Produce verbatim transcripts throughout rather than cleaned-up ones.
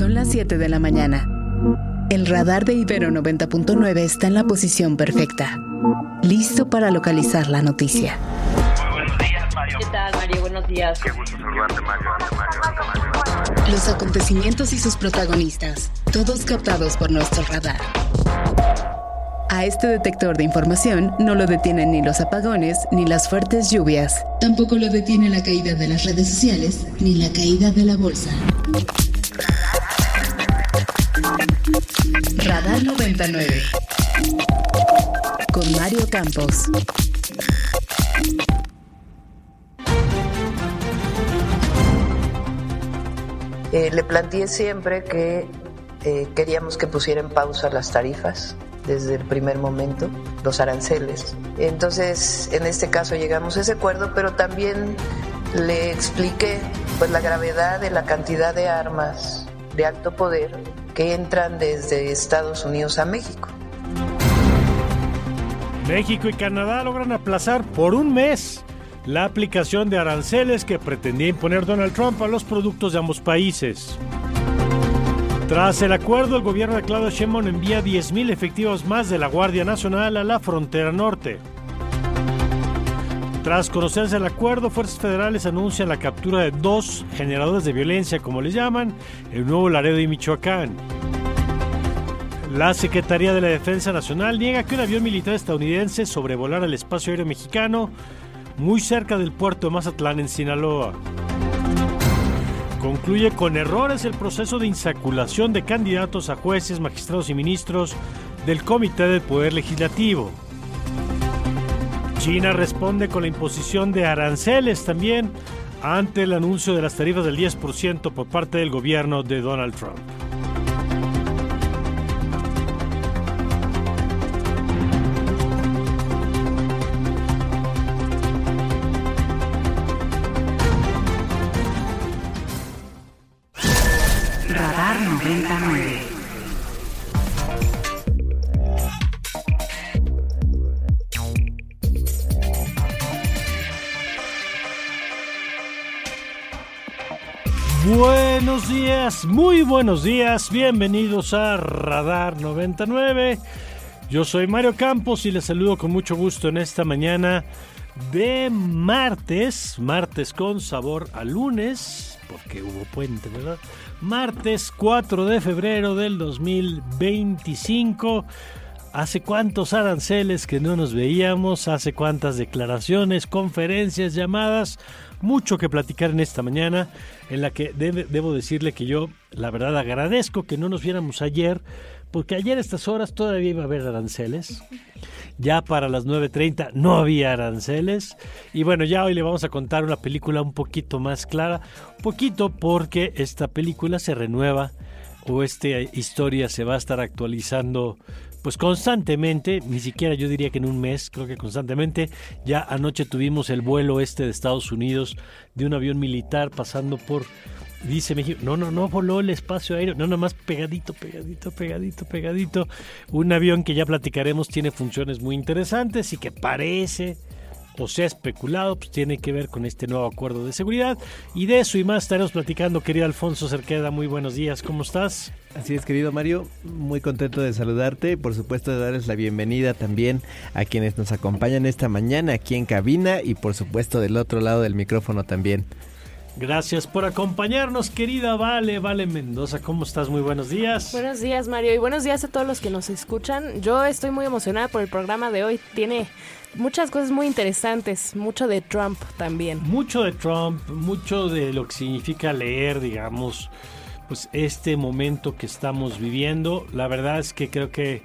Son las siete de la mañana. El radar de Ibero noventa punto nueve está en la posición perfecta, listo para localizar la noticia. Muy buenos días, Mario. ¿Qué tal, Mario? Buenos días. Qué gusto saludarte, Mario. Mario, Mario. Los acontecimientos y sus protagonistas, todos captados por nuestro radar. A este detector de información no lo detienen ni los apagones ni las fuertes lluvias. Tampoco lo detiene la caída de las redes sociales ni la caída de la bolsa. Radar noventa y nueve con Mario Campos. Eh, le planteé siempre que eh, queríamos que pusiera en pausa las tarifas desde el primer momento, los aranceles. Entonces, en este caso llegamos a ese acuerdo, pero también le expliqué pues la gravedad de la cantidad de armas de alto poder que entran desde Estados Unidos a México. México y Canadá logran aplazar por un mes la aplicación de aranceles que pretendía imponer Donald Trump a los productos de ambos países. Tras el acuerdo, el gobierno de Claudia Sheinbaum envía diez mil efectivos más de la Guardia Nacional a la frontera norte. Tras conocerse el acuerdo, fuerzas federales anuncian la captura de dos generadores de violencia, como les llaman, en Nuevo Laredo y Michoacán. La Secretaría de la Defensa Nacional niega que un avión militar estadounidense sobrevolara el espacio aéreo mexicano muy cerca del puerto de Mazatlán, en Sinaloa. Concluye con errores el proceso de insaculación de candidatos a jueces, magistrados y ministros del Comité del Poder Legislativo. China responde con la imposición de aranceles también ante el anuncio de las tarifas del diez por ciento por parte del gobierno de Donald Trump. Radar noventa y nueve. Buenos días, muy buenos días, bienvenidos a Radar noventa y nueve. Yo soy Mario Campos y les saludo con mucho gusto en esta mañana de martes, martes con sabor a lunes, porque hubo puente, ¿verdad? Martes cuatro de febrero del dos mil veinticinco. Hace cuántos aranceles que no nos veíamos, hace cuántas declaraciones, conferencias, llamadas, mucho que platicar en esta mañana, en la que debe, debo decirle que yo, la verdad, agradezco que no nos viéramos ayer, porque ayer a estas horas todavía iba a haber aranceles. Ya para las nueve treinta no había aranceles. Y bueno, ya hoy le vamos a contar una película un poquito más clara. Un poquito porque esta película se renueva o esta historia se va a estar actualizando pues constantemente. Ni siquiera yo diría que en un mes, creo que constantemente. Ya anoche tuvimos el vuelo este de Estados Unidos de un avión militar pasando por... Dice México, no, no, no voló el espacio aéreo, no, nada más pegadito, pegadito, pegadito, pegadito. Un avión que ya platicaremos tiene funciones muy interesantes y que parece, o se ha especulado, pues tiene que ver con este nuevo acuerdo de seguridad. Y de eso y más estaremos platicando, querido Alfonso Cerqueda. Muy buenos días, ¿cómo estás? Así es, querido Mario, muy contento de saludarte, por supuesto de darles la bienvenida también a quienes nos acompañan esta mañana aquí en cabina y por supuesto del otro lado del micrófono también. Gracias por acompañarnos, querida Vale, Vale Mendoza, ¿cómo estás? Muy buenos días. Buenos días, Mario, y buenos días a todos los que nos escuchan. Yo estoy muy emocionada por el programa de hoy, tiene muchas cosas muy interesantes, mucho de Trump también. Mucho de Trump, mucho de lo que significa leer, digamos, pues este momento que estamos viviendo. La verdad es que creo que,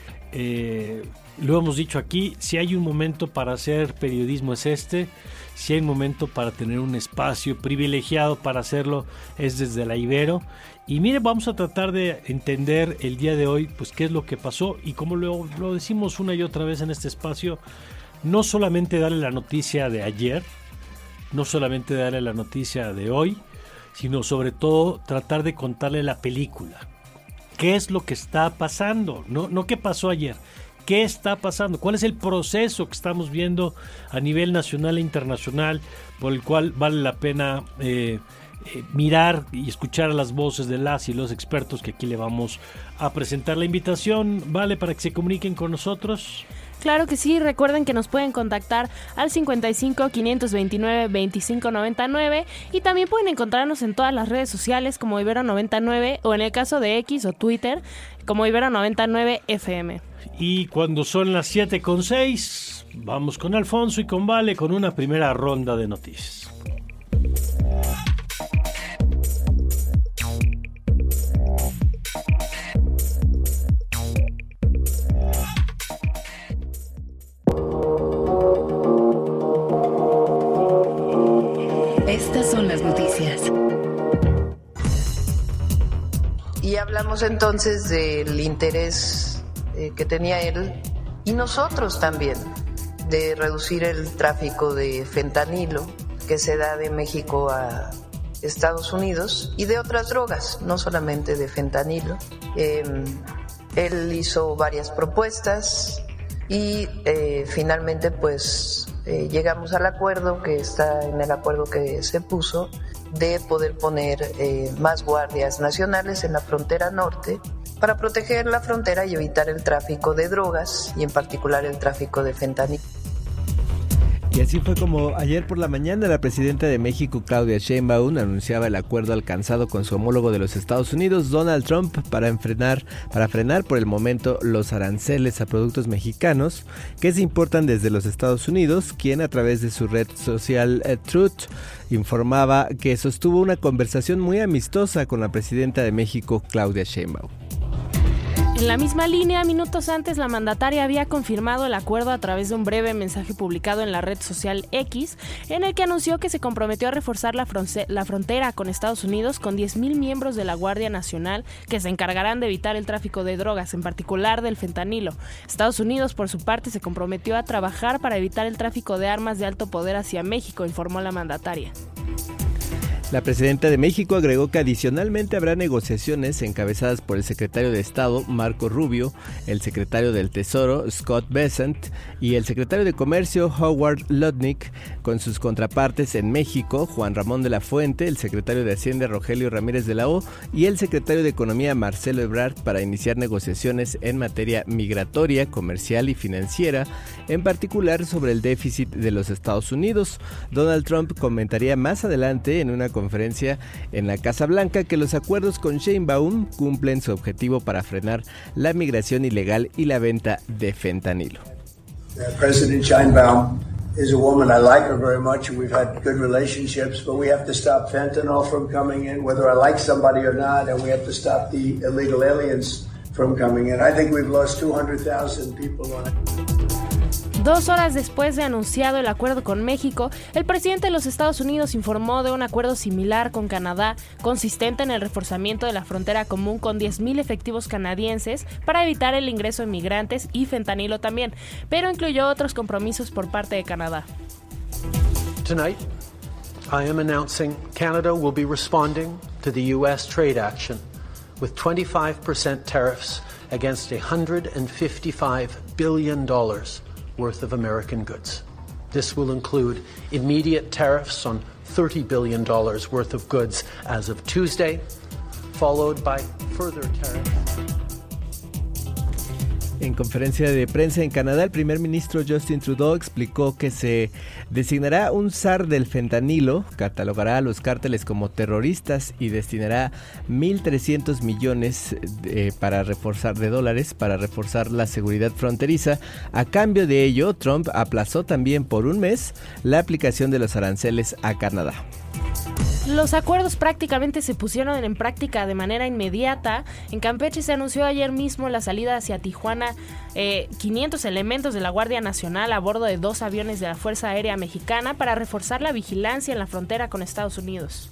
eh, lo hemos dicho aquí, si hay un momento para hacer periodismo es este. Si hay un momento para tener un espacio privilegiado para hacerlo es desde la Ibero. Y mire, vamos a tratar de entender el día de hoy pues qué es lo que pasó y como lo, lo decimos una y otra vez en este espacio, no solamente darle la noticia de ayer, no solamente darle la noticia de hoy, sino sobre todo tratar de contarle la película. ¿Qué es lo que está pasando? No, no qué pasó ayer. ¿Qué está pasando? ¿Cuál es el proceso que estamos viendo a nivel nacional e internacional por el cual vale la pena eh, eh, mirar y escuchar las voces de las y los expertos que aquí le vamos a presentar. La invitación vale para que se comuniquen con nosotros. Claro que sí, recuerden que nos pueden contactar al cincuenta y cinco, quinientos veintinueve, veinticinco noventa y nueve y también pueden encontrarnos en todas las redes sociales como Ibero noventa y nueve o en el caso de X o Twitter como Ibero noventa y nueve F M. Y cuando son las siete con seis, vamos con Alfonso y con Vale con una primera ronda de noticias. Estas son las noticias. Y hablamos entonces del interés eh, que tenía él y nosotros también de reducir el tráfico de fentanilo que se da de México a Estados Unidos y de otras drogas, no solamente de fentanilo. Eh, él hizo varias propuestas y eh, finalmente pues eh, llegamos al acuerdo que está en el acuerdo que se puso de poder poner eh, más guardias nacionales en la frontera norte para proteger la frontera y evitar el tráfico de drogas y en particular el tráfico de fentanilo. Y así fue como ayer por la mañana la presidenta de México, Claudia Sheinbaum, anunciaba el acuerdo alcanzado con su homólogo de los Estados Unidos, Donald Trump, para frenar, para frenar por el momento los aranceles a productos mexicanos que se importan desde los Estados Unidos, quien a través de su red social eh, Truth informaba que sostuvo una conversación muy amistosa con la presidenta de México, Claudia Sheinbaum. En la misma línea, minutos antes, la mandataria había confirmado el acuerdo a través de un breve mensaje publicado en la red social X, en el que anunció que se comprometió a reforzar la, fronce- la frontera con Estados Unidos con diez mil miembros de la Guardia Nacional que se encargarán de evitar el tráfico de drogas, en particular del fentanilo. Estados Unidos, por su parte, se comprometió a trabajar para evitar el tráfico de armas de alto poder hacia México, informó la mandataria. La presidenta de México agregó que adicionalmente habrá negociaciones encabezadas por el secretario de Estado, Marco Rubio, el secretario del Tesoro, Scott Bessent, y el secretario de Comercio, Howard Lutnick, con sus contrapartes en México, Juan Ramón de la Fuente, el secretario de Hacienda, Rogelio Ramírez de la O, y el secretario de Economía, Marcelo Ebrard, para iniciar negociaciones en materia migratoria, comercial y financiera, en particular sobre el déficit de los Estados Unidos. Donald Trump comentaría más adelante en una conferencia en la Casa Blanca que los acuerdos con Sheinbaum cumplen su objetivo para frenar la migración ilegal y la venta de fentanilo. Uh, President Sheinbaum is a woman, I like her very much, and we've had good relationships, but we have to stop fentanyl from coming in, whether I like somebody or not, and we have to stop the illegal aliens from coming in. I think we've lost two hundred thousand people on it. Dos horas después de anunciado el acuerdo con México, el presidente de los Estados Unidos informó de un acuerdo similar con Canadá, consistente en el reforzamiento de la frontera común con diez mil efectivos canadienses para evitar el ingreso de migrantes y fentanilo también, pero incluyó otros compromisos por parte de Canadá. Tonight, I am announcing Canada will be responding to the U S trade action with twenty-five percent tariffs against one hundred fifty-five billion dollars worth of American goods. This will include immediate tariffs on thirty billion dollars worth of goods as of Tuesday, followed by further tariffs. En conferencia de prensa en Canadá, el primer ministro Justin Trudeau explicó que se designará un zar del fentanilo, catalogará a los cárteles como terroristas y destinará mil trescientos millones de, para reforzar de dólares para reforzar la seguridad fronteriza. A cambio de ello, Trump aplazó también por un mes la aplicación de los aranceles a Canadá. Los acuerdos prácticamente se pusieron en práctica de manera inmediata. En Campeche se anunció ayer mismo la salida hacia Tijuana eh, quinientos elementos de la Guardia Nacional a bordo de dos aviones de la Fuerza Aérea Mexicana para reforzar la vigilancia en la frontera con Estados Unidos.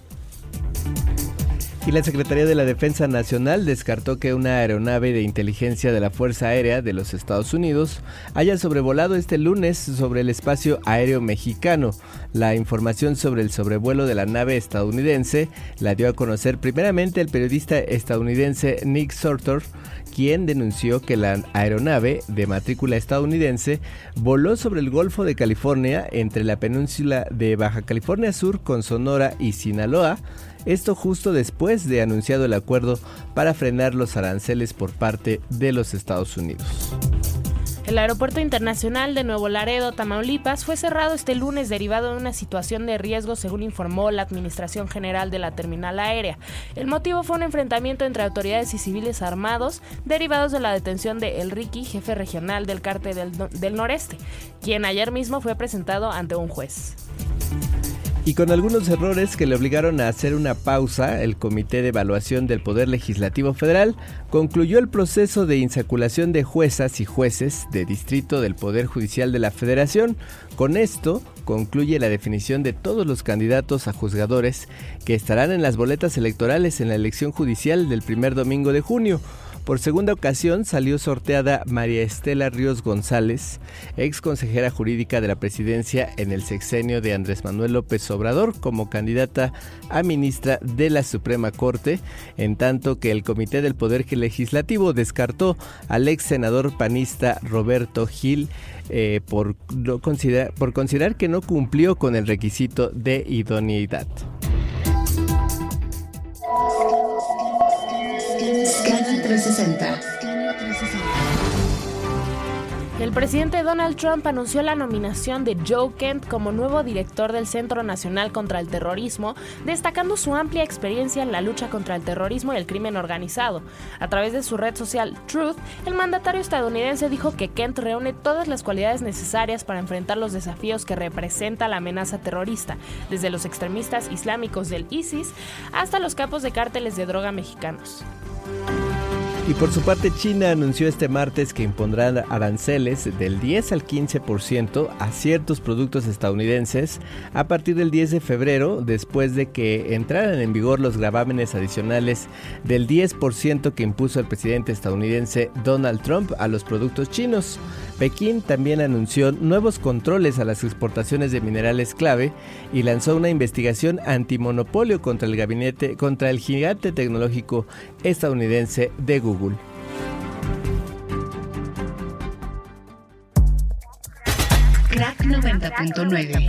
Y la Secretaría de la Defensa Nacional descartó que una aeronave de inteligencia de la Fuerza Aérea de los Estados Unidos haya sobrevolado este lunes sobre el espacio aéreo mexicano. La información sobre el sobrevuelo de la nave estadounidense la dio a conocer primeramente el periodista estadounidense Nick Sortor, quien denunció que la aeronave de matrícula estadounidense voló sobre el Golfo de California entre la península de Baja California Sur con Sonora y Sinaloa, Esto justo después de anunciado el acuerdo para frenar los aranceles por parte de los Estados Unidos. El Aeropuerto Internacional de Nuevo Laredo, Tamaulipas, fue cerrado este lunes derivado de una situación de riesgo, según informó la Administración General de la Terminal Aérea. El motivo fue un enfrentamiento entre autoridades y civiles armados derivados de la detención de El Ricky, jefe regional del Cártel del, del Noreste, quien ayer mismo fue presentado ante un juez. Y con algunos errores que le obligaron a hacer una pausa, el Comité de Evaluación del Poder Legislativo Federal concluyó el proceso de insaculación de juezas y jueces de distrito del Poder Judicial de la Federación. Con esto concluye la definición de todos los candidatos a juzgadores que estarán en las boletas electorales en la elección judicial del primer domingo de junio. Por segunda ocasión salió sorteada María Estela Ríos González, ex consejera jurídica de la presidencia en el sexenio de Andrés Manuel López Obrador, como candidata a ministra de la Suprema Corte, en tanto que el Comité del Poder Legislativo descartó al ex senador panista Roberto Gil eh, por, no considerar, por considerar que no cumplió con el requisito de idoneidad. Scanner trescientos sesenta. El presidente Donald Trump anunció la nominación de Joe Kent como nuevo director del Centro Nacional contra el Terrorismo, destacando su amplia experiencia en la lucha contra el terrorismo y el crimen organizado. A través de su red social Truth, el mandatario estadounidense dijo que Kent reúne todas las cualidades necesarias para enfrentar los desafíos que representa la amenaza terrorista, desde los extremistas islámicos del ISIS hasta los capos de cárteles de droga mexicanos. Y por su parte, China anunció este martes que impondrá aranceles del diez al quince por ciento a ciertos productos estadounidenses a partir del diez de febrero, después de que entraran en vigor los gravámenes adicionales del diez por ciento que impuso el presidente estadounidense Donald Trump a los productos chinos. Pekín también anunció nuevos controles a las exportaciones de minerales clave y lanzó una investigación antimonopolio contra el gabinete, contra el gigante tecnológico estadounidense de Google. Crack noventa punto nueve.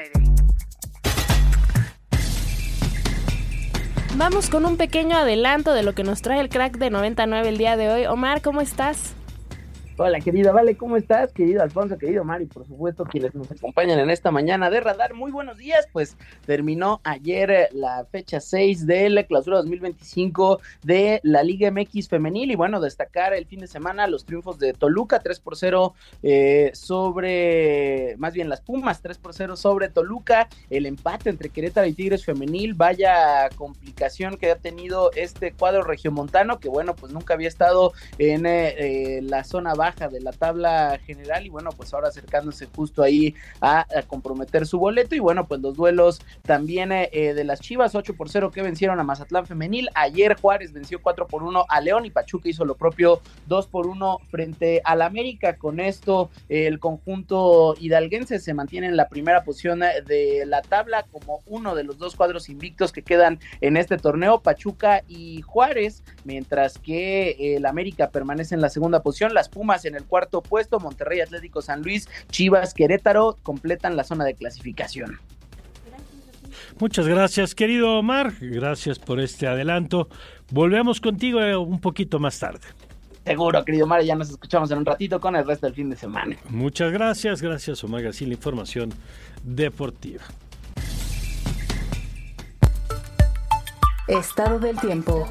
Vamos con un pequeño adelanto de lo que nos trae el Crack de noventa y nueve el día de hoy. Omar, ¿cómo estás? Hola, querida Vale, ¿cómo estás? Querido Alfonso, querido Mari, por supuesto, quienes nos acompañan en esta mañana de Radar. Muy buenos días, pues terminó ayer la fecha seis de la clausura dos mil veinticinco de la Liga M X femenil y bueno, destacar el fin de semana los triunfos de Toluca, tres por cero eh, sobre, más bien las Pumas, tres por cero sobre Toluca, el empate entre Querétaro y Tigres femenil, vaya complicación que ha tenido este cuadro regiomontano, que bueno, pues nunca había estado en eh, eh, la zona baja baja de la tabla general y bueno, pues ahora acercándose justo ahí a, a comprometer su boleto y bueno, pues los duelos también eh, de las Chivas, ocho por cero que vencieron a Mazatlán femenil, ayer Juárez venció cuatro por uno a León y Pachuca hizo lo propio dos por uno frente al América. Con esto el conjunto hidalguense se mantiene en la primera posición de la tabla como uno de los dos cuadros invictos que quedan en este torneo, Pachuca y Juárez, mientras que el América permanece en la segunda posición, las Pumas en el cuarto puesto, Monterrey, Atlético San Luis, Chivas, Querétaro completan la zona de clasificación. Muchas gracias, querido Omar, gracias por este adelanto. Volvemos contigo un poquito más tarde. Seguro, querido Omar, ya nos escuchamos en un ratito con el resto del fin de semana. Muchas gracias, gracias Omar García, la información deportiva. Estado del tiempo.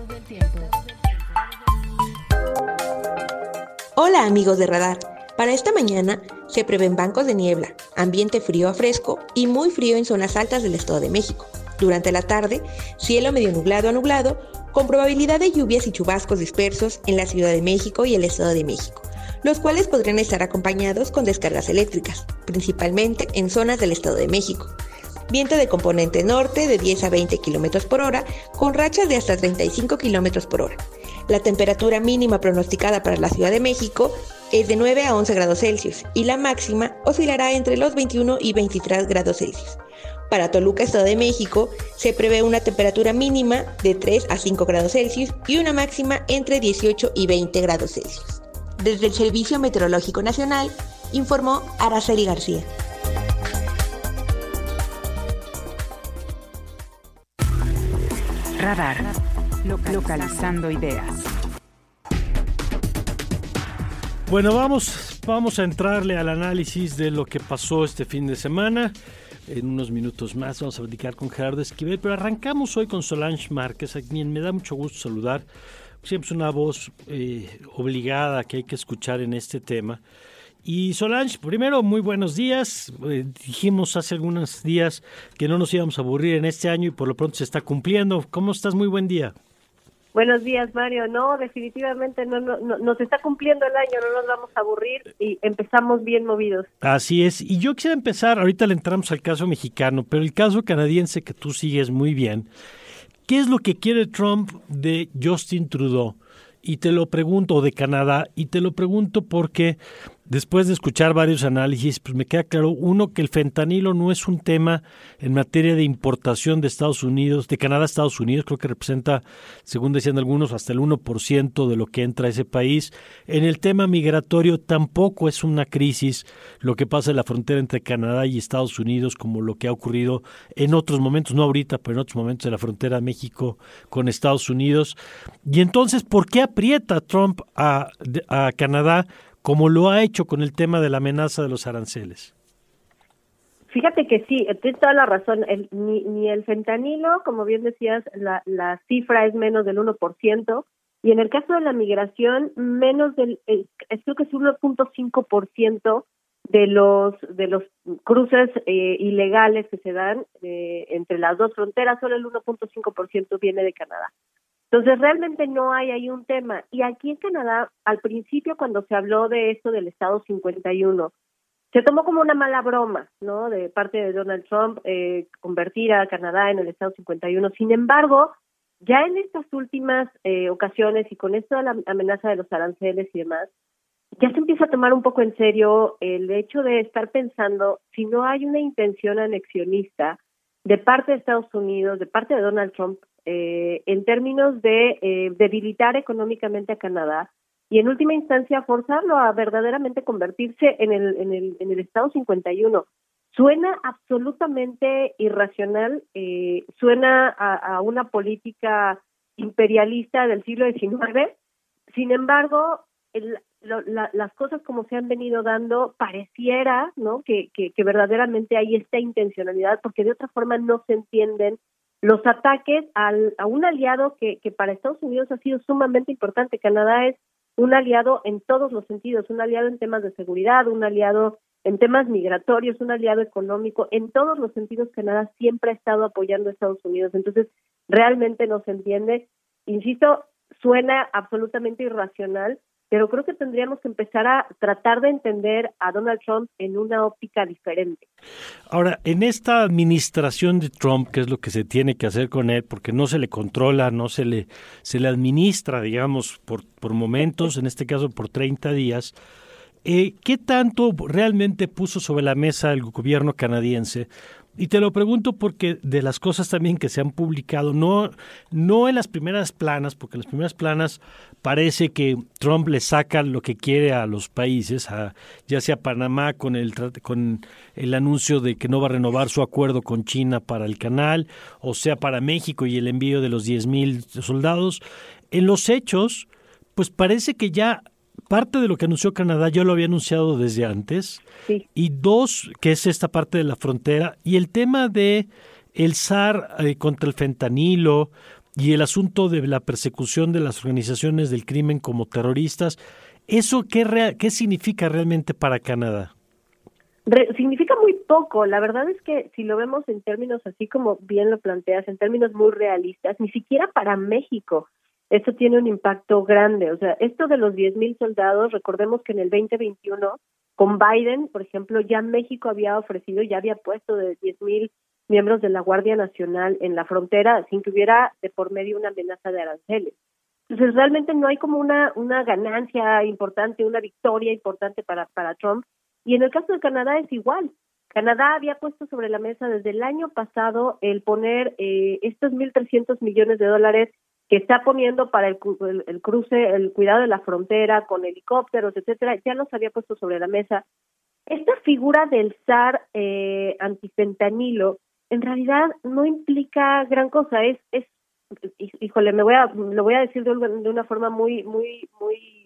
Hola amigos de Radar, para esta mañana se prevén bancos de niebla, ambiente frío a fresco y muy frío en zonas altas del Estado de México. Durante la tarde, cielo medio nublado a nublado, con probabilidad de lluvias y chubascos dispersos en la Ciudad de México y el Estado de México, los cuales podrían estar acompañados con descargas eléctricas, principalmente en zonas del Estado de México. Viento de componente norte de diez a veinte kilómetros por hora, con rachas de hasta treinta y cinco kilómetros por hora. La temperatura mínima pronosticada para la Ciudad de México es de nueve a once grados Celsius y la máxima oscilará entre los veintiuno y veintitrés grados Celsius. Para Toluca, Estado de México, se prevé una temperatura mínima de tres a cinco grados Celsius y una máxima entre dieciocho y veinte grados Celsius. Desde el Servicio Meteorológico Nacional, informó Araceli García. Radar. Localizando ideas. Bueno, vamos, vamos a entrarle al análisis de lo que pasó este fin de semana. En unos minutos más vamos a platicar con Gerardo Esquivel, pero arrancamos hoy con Solange Márquez, a quien me da mucho gusto saludar. Siempre es una voz eh, obligada que hay que escuchar en este tema. Y Solange, primero, muy buenos días. Eh, dijimos hace algunos días que no nos íbamos a aburrir en este año y por lo pronto se está cumpliendo. ¿Cómo estás? Muy buen día. Buenos días, Mario. No, definitivamente no, no, no nos está cumpliendo el año, no nos vamos a aburrir y empezamos bien movidos. Así es. Y yo quisiera empezar, ahorita le entramos al caso mexicano, pero el caso canadiense que tú sigues muy bien. ¿Qué es lo que quiere Trump de Justin Trudeau? Y te lo pregunto, de Canadá, y te lo pregunto porque después de escuchar varios análisis, pues me queda claro, uno, que el fentanilo no es un tema en materia de importación de Estados Unidos, de Canadá a Estados Unidos, creo que representa, según decían algunos, hasta el uno por ciento de lo que entra a ese país. En el tema migratorio tampoco es una crisis lo que pasa en la frontera entre Canadá y Estados Unidos, como lo que ha ocurrido en otros momentos, no ahorita, pero en otros momentos de la frontera de México con Estados Unidos. Y entonces, ¿por qué aprieta Trump a, a Canadá como lo ha hecho con el tema de la amenaza de los aranceles? Fíjate que sí, tienes toda la razón. El, ni, ni el fentanilo, como bien decías, la, la cifra es menos del uno por ciento, y en el caso de la migración, menos del, eh, creo que es uno punto cinco por ciento de los de los cruces eh, ilegales que se dan eh, entre las dos fronteras, solo el uno punto cinco por ciento viene de Canadá. Entonces, realmente no hay ahí un tema. Y aquí en Canadá, al principio, cuando se habló de esto del Estado cincuenta y uno, se tomó como una mala broma, ¿no?, de parte de Donald Trump, eh, convertir a Canadá en el Estado cincuenta y uno. Sin embargo, ya en estas últimas eh, ocasiones y con esto de la amenaza de los aranceles y demás, ya se empieza a tomar un poco en serio el hecho de estar pensando si no hay una intención anexionista de parte de Estados Unidos, de parte de Donald Trump, eh, en términos de eh, debilitar económicamente a Canadá y en última instancia forzarlo a verdaderamente convertirse en el en el en el Estado cincuenta y uno. Suena absolutamente irracional, eh, suena a, a una política imperialista del siglo diecinueve. Sin embargo, el, lo, la, las cosas como se han venido dando, pareciera, ¿no?, que, que, que verdaderamente hay esta intencionalidad, porque de otra forma no se entienden los ataques al, a un aliado que, que para Estados Unidos ha sido sumamente importante. Canadá es un aliado en todos los sentidos, un aliado en temas de seguridad, un aliado en temas migratorios, un aliado económico. En todos los sentidos, Canadá siempre ha estado apoyando a Estados Unidos. Entonces, realmente no se entiende. Insisto, suena absolutamente irracional, pero creo que tendríamos que empezar a tratar de entender a Donald Trump en una óptica diferente. Ahora, en esta administración de Trump, ¿qué es lo que se tiene que hacer con él? Porque no se le controla, no se le se le administra, digamos, por, por momentos, en este caso por treinta días. Eh, ¿Qué tanto realmente puso sobre la mesa el gobierno canadiense? Y te lo pregunto porque de las cosas también que se han publicado, no, no en las primeras planas, porque en las primeras planas parece que Trump le saca lo que quiere a los países, a, ya sea Panamá con el, con el anuncio de que no va a renovar su acuerdo con China para el canal, o sea para México y el envío de los diez mil soldados. En los hechos, pues parece que ya parte de lo que anunció Canadá yo lo había anunciado desde antes. Sí. Y dos, que es esta parte de la frontera, y el tema de el S A R eh, contra el fentanilo y el asunto de la persecución de las organizaciones del crimen como terroristas. ¿Eso qué, rea- qué significa realmente para Canadá? Re- significa muy poco. La verdad es que si lo vemos en términos así como bien lo planteas, en términos muy realistas, ni siquiera para México esto tiene un impacto grande. O sea, esto de los diez mil soldados, recordemos que en el veinte veintiuno, con Biden, por ejemplo, ya México había ofrecido, ya había puesto de diez mil miembros de la Guardia Nacional en la frontera sin que hubiera de por medio una amenaza de aranceles. Entonces, realmente no hay como una una ganancia importante, una victoria importante para, para Trump. Y en el caso de Canadá es igual. Canadá había puesto sobre la mesa desde el año pasado el poner eh, estos mil trescientos millones de dólares que está poniendo para el, el, el cruce, el cuidado de la frontera con helicópteros, etcétera, ya los había puesto sobre la mesa. Esta figura del S A R eh, antifentanilo en realidad no implica gran cosa, es es híjole, me voy a, lo voy a decir de, de una forma muy, muy, muy,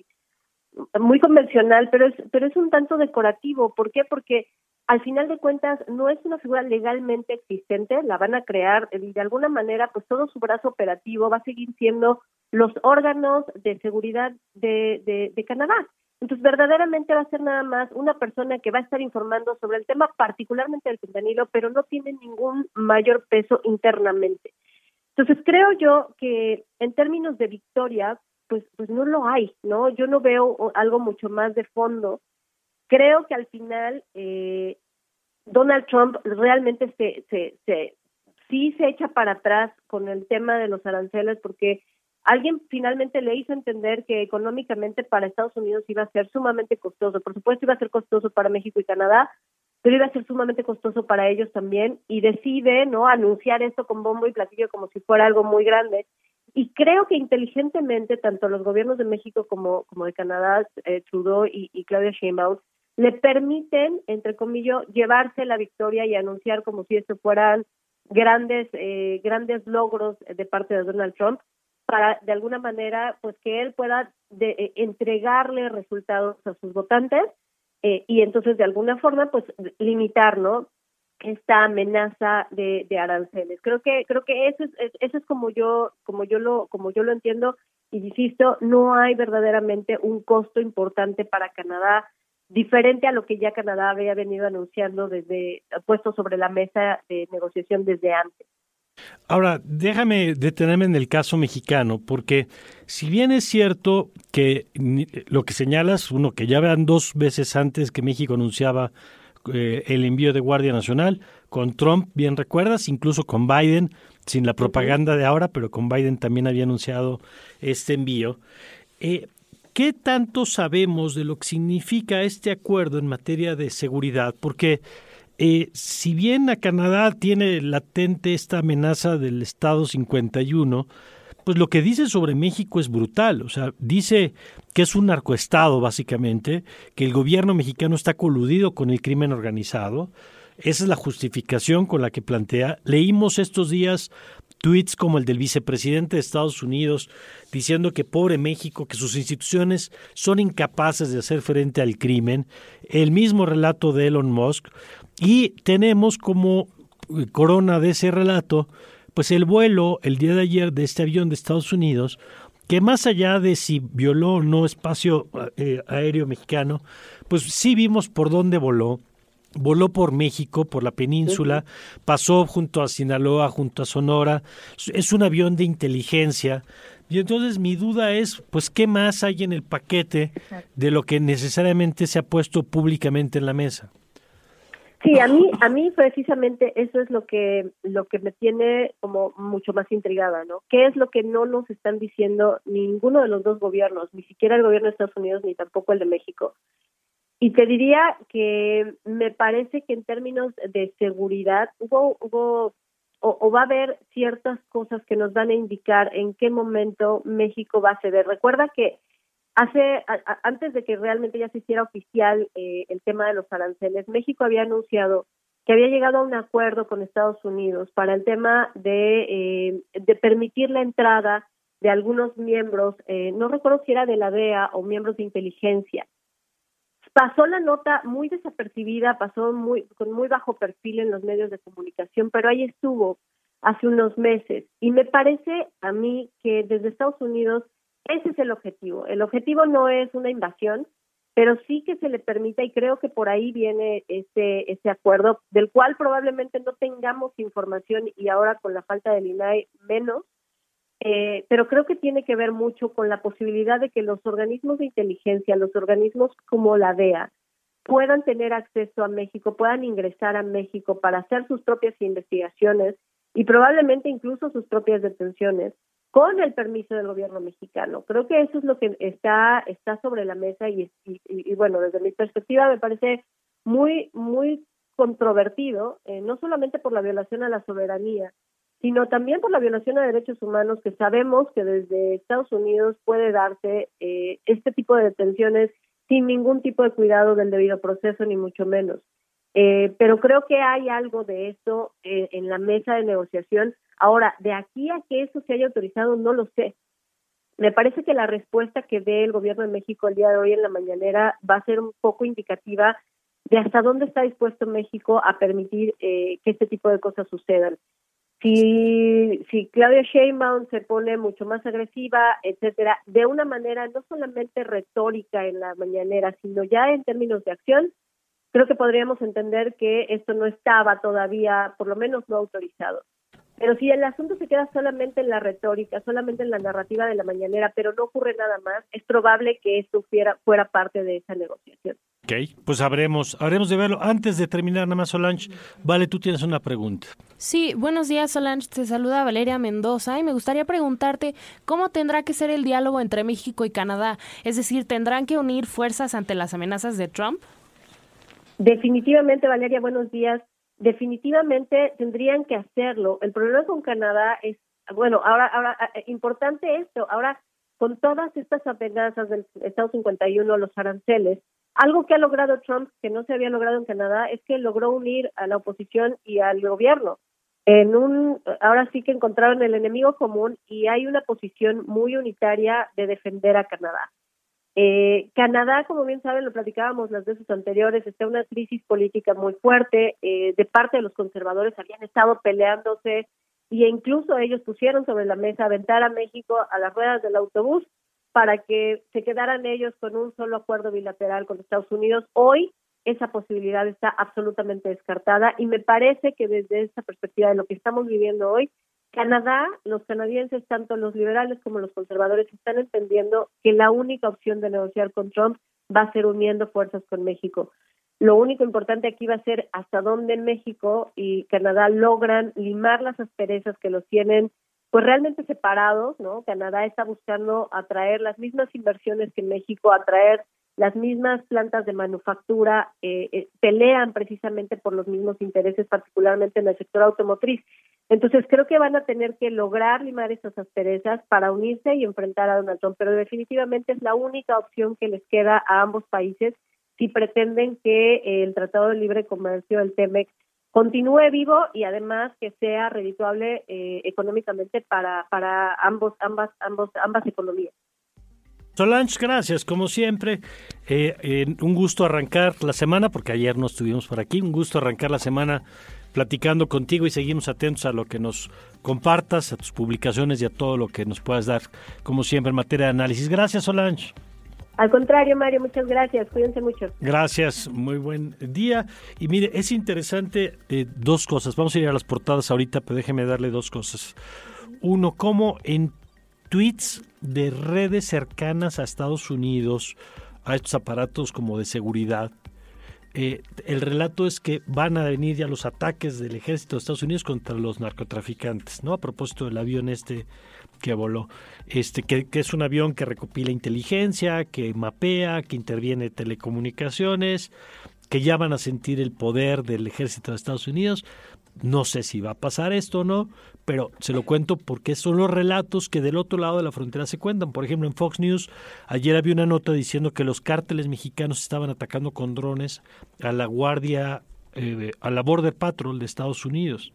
muy convencional, pero es, pero es un tanto decorativo. ¿Por qué? Porque al final de cuentas no es una figura legalmente existente, la van a crear y de alguna manera pues todo su brazo operativo va a seguir siendo los órganos de seguridad de, de, de Canadá. Entonces verdaderamente va a ser nada más una persona que va a estar informando sobre el tema particularmente del fentanilo, pero no tiene ningún mayor peso internamente. Entonces creo yo que en términos de victoria, pues, pues no lo hay, ¿no? Yo no veo algo mucho más de fondo. Creo que al final eh, Donald Trump realmente se, se, se, sí se echa para atrás con el tema de los aranceles porque alguien finalmente le hizo entender que económicamente para Estados Unidos iba a ser sumamente costoso. Por supuesto iba a ser costoso para México y Canadá, pero iba a ser sumamente costoso para ellos también y decide no anunciar esto con bombo y platillo como si fuera algo muy grande. Y creo que inteligentemente tanto los gobiernos de México como, como de Canadá, eh, Trudeau y, y Claudia Sheinbaum, le permiten, entre comillas, llevarse la victoria y anunciar como si esto fueran grandes eh, grandes logros de parte de Donald Trump, para de alguna manera pues que él pueda de, eh, entregarle resultados a sus votantes eh, y entonces de alguna forma pues limitar, ¿no?, esta amenaza de, de aranceles. Creo que creo que eso es eso es como yo como yo lo como yo lo entiendo y insisto, no hay verdaderamente un costo importante para Canadá diferente a lo que ya Canadá había venido anunciando desde puesto sobre la mesa de negociación desde antes. Ahora, déjame detenerme en el caso mexicano, porque si bien es cierto que lo que señalas, uno, que ya vean dos veces antes que México anunciaba eh, el envío de Guardia Nacional, con Trump, bien recuerdas, incluso con Biden, sin la propaganda de ahora, pero con Biden también había anunciado este envío. Eh, ¿Qué tanto sabemos de lo que significa este acuerdo en materia de seguridad? Porque eh, si bien a Canadá tiene latente esta amenaza del Estado cincuenta y uno, pues lo que dice sobre México es brutal. O sea, dice que es un narcoestado básicamente, que el gobierno mexicano está coludido con el crimen organizado. Esa es la justificación con la que plantea. Leímos estos días tweets como el del vicepresidente de Estados Unidos diciendo que pobre México, que sus instituciones son incapaces de hacer frente al crimen. El mismo relato de Elon Musk. Y tenemos como corona de ese relato, pues el vuelo el día de ayer de este avión de Estados Unidos, que más allá de si violó o no espacio eh, aéreo mexicano, pues sí vimos por dónde voló. Voló por México, por la península, uh-huh. pasó junto a Sinaloa, junto a Sonora. Es un avión de inteligencia. Y entonces mi duda es, pues, ¿qué más hay en el paquete de lo que necesariamente se ha puesto públicamente en la mesa? Sí, a mí, a mí precisamente eso es lo que, lo que me tiene como mucho más intrigada, ¿no? ¿Qué es lo que no nos están diciendo ninguno de los dos gobiernos, ni siquiera el gobierno de Estados Unidos, ni tampoco el de México? Y te diría que me parece que en términos de seguridad hubo, hubo o, o va a haber ciertas cosas que nos van a indicar en qué momento México va a ceder. Recuerda que hace a, a, antes de que realmente ya se hiciera oficial eh, el tema de los aranceles, México había anunciado que había llegado a un acuerdo con Estados Unidos para el tema de, eh, de permitir la entrada de algunos miembros, eh, no recuerdo si era de la D E A o miembros de inteligencia. Pasó la nota muy desapercibida, pasó muy con muy bajo perfil en los medios de comunicación, pero ahí estuvo hace unos meses. Y me parece a mí que desde Estados Unidos ese es el objetivo. El objetivo no es una invasión, pero sí que se le permita, y creo que por ahí viene ese, ese acuerdo, del cual probablemente no tengamos información y ahora con la falta del I N A I menos, Eh, pero creo que tiene que ver mucho con la posibilidad de que los organismos de inteligencia, los organismos como la D E A, puedan tener acceso a México, puedan ingresar a México para hacer sus propias investigaciones y probablemente incluso sus propias detenciones con el permiso del gobierno mexicano. Creo que eso es lo que está está sobre la mesa y, y, y bueno, desde mi perspectiva me parece muy, muy controvertido, eh, no solamente por la violación a la soberanía, sino también por la violación a derechos humanos, que sabemos que desde Estados Unidos puede darse eh, este tipo de detenciones sin ningún tipo de cuidado del debido proceso, ni mucho menos. Eh, pero creo que hay algo de esto eh, en la mesa de negociación, Ahora, de aquí a que eso se haya autorizado, no lo sé. Me parece que la respuesta que dé el gobierno de México el día de hoy en la mañanera va a ser un poco indicativa de hasta dónde está dispuesto México a permitir eh, que este tipo de cosas sucedan. Si, si Claudia Sheinbaum se pone mucho más agresiva, etcétera, de una manera no solamente retórica en la mañanera, sino ya en términos de acción, creo que podríamos entender que esto no estaba todavía, por lo menos no autorizado. Pero si el asunto se queda solamente en la retórica, solamente en la narrativa de la mañanera, pero no ocurre nada más, es probable que esto fuera, fuera parte de esa negociación. Ok, pues habremos, habremos de verlo. Antes de terminar, nada más, Solange, Vale, tú tienes una pregunta. Sí, buenos días, Solange. Te saluda Valeria Mendoza y me gustaría preguntarte cómo tendrá que ser el diálogo entre México y Canadá. Es decir, ¿tendrán que unir fuerzas ante las amenazas de Trump? Definitivamente, Valeria, buenos días. Definitivamente tendrían que hacerlo. El problema con Canadá es, bueno, ahora, ahora importante esto, ahora con todas estas amenazas del Estado cincuenta y uno, los aranceles, algo que ha logrado Trump que no se había logrado en Canadá es que logró unir a la oposición y al gobierno. En un, ahora sí que encontraron el enemigo común y hay una posición muy unitaria de defender a Canadá. Eh, Canadá, como bien saben, lo platicábamos las veces anteriores, está en una crisis política muy fuerte, eh, de parte de los conservadores habían estado peleándose e incluso ellos pusieron sobre la mesa aventar a México a las ruedas del autobús para que se quedaran ellos con un solo acuerdo bilateral con Estados Unidos. Hoy esa posibilidad está absolutamente descartada y me parece que desde esta perspectiva de lo que estamos viviendo hoy, Canadá, los canadienses, tanto los liberales como los conservadores, están entendiendo que la única opción de negociar con Trump va a ser uniendo fuerzas con México. Lo único importante aquí va a ser hasta dónde México y Canadá logran limar las asperezas que los tienen pues realmente separados, ¿no? Canadá está buscando atraer las mismas inversiones que México, atraer las mismas plantas de manufactura, eh, eh, pelean precisamente por los mismos intereses, particularmente en el sector automotriz. Entonces creo que van a tener que lograr limar esas asperezas para unirse y enfrentar a Donald Trump, pero definitivamente es la única opción que les queda a ambos países si pretenden que eh, el Tratado de Libre Comercio, el TEMEC, continúe vivo y además que sea redituable eh, económicamente para para ambos ambas ambos ambas economías. Solange, gracias, como siempre. Eh, eh, un gusto arrancar la semana, porque ayer no estuvimos por aquí. Un gusto arrancar la semana platicando contigo y seguimos atentos a lo que nos compartas, a tus publicaciones y a todo lo que nos puedas dar, como siempre, en materia de análisis. Gracias, Solange. Al contrario, Mario, muchas gracias. Cuídense mucho. Gracias, muy buen día. Y mire, es interesante eh, dos cosas. Vamos a ir a las portadas ahorita, pero déjeme darle dos cosas. Uno, cómo en tweets de redes cercanas a Estados Unidos, a estos aparatos como de seguridad, eh, el relato es que van a venir ya los ataques del ejército de Estados Unidos contra los narcotraficantes, ¿no? A propósito del avión este que voló, este que, que es un avión que recopila inteligencia, que mapea, que interviene telecomunicaciones, que ya van a sentir el poder del ejército de Estados Unidos. No sé si va a pasar esto o no, pero se lo cuento porque son los relatos que del otro lado de la frontera se cuentan. Por ejemplo, en Fox News ayer había una nota diciendo que los cárteles mexicanos estaban atacando con drones a la guardia, eh, a la Border Patrol de Estados Unidos.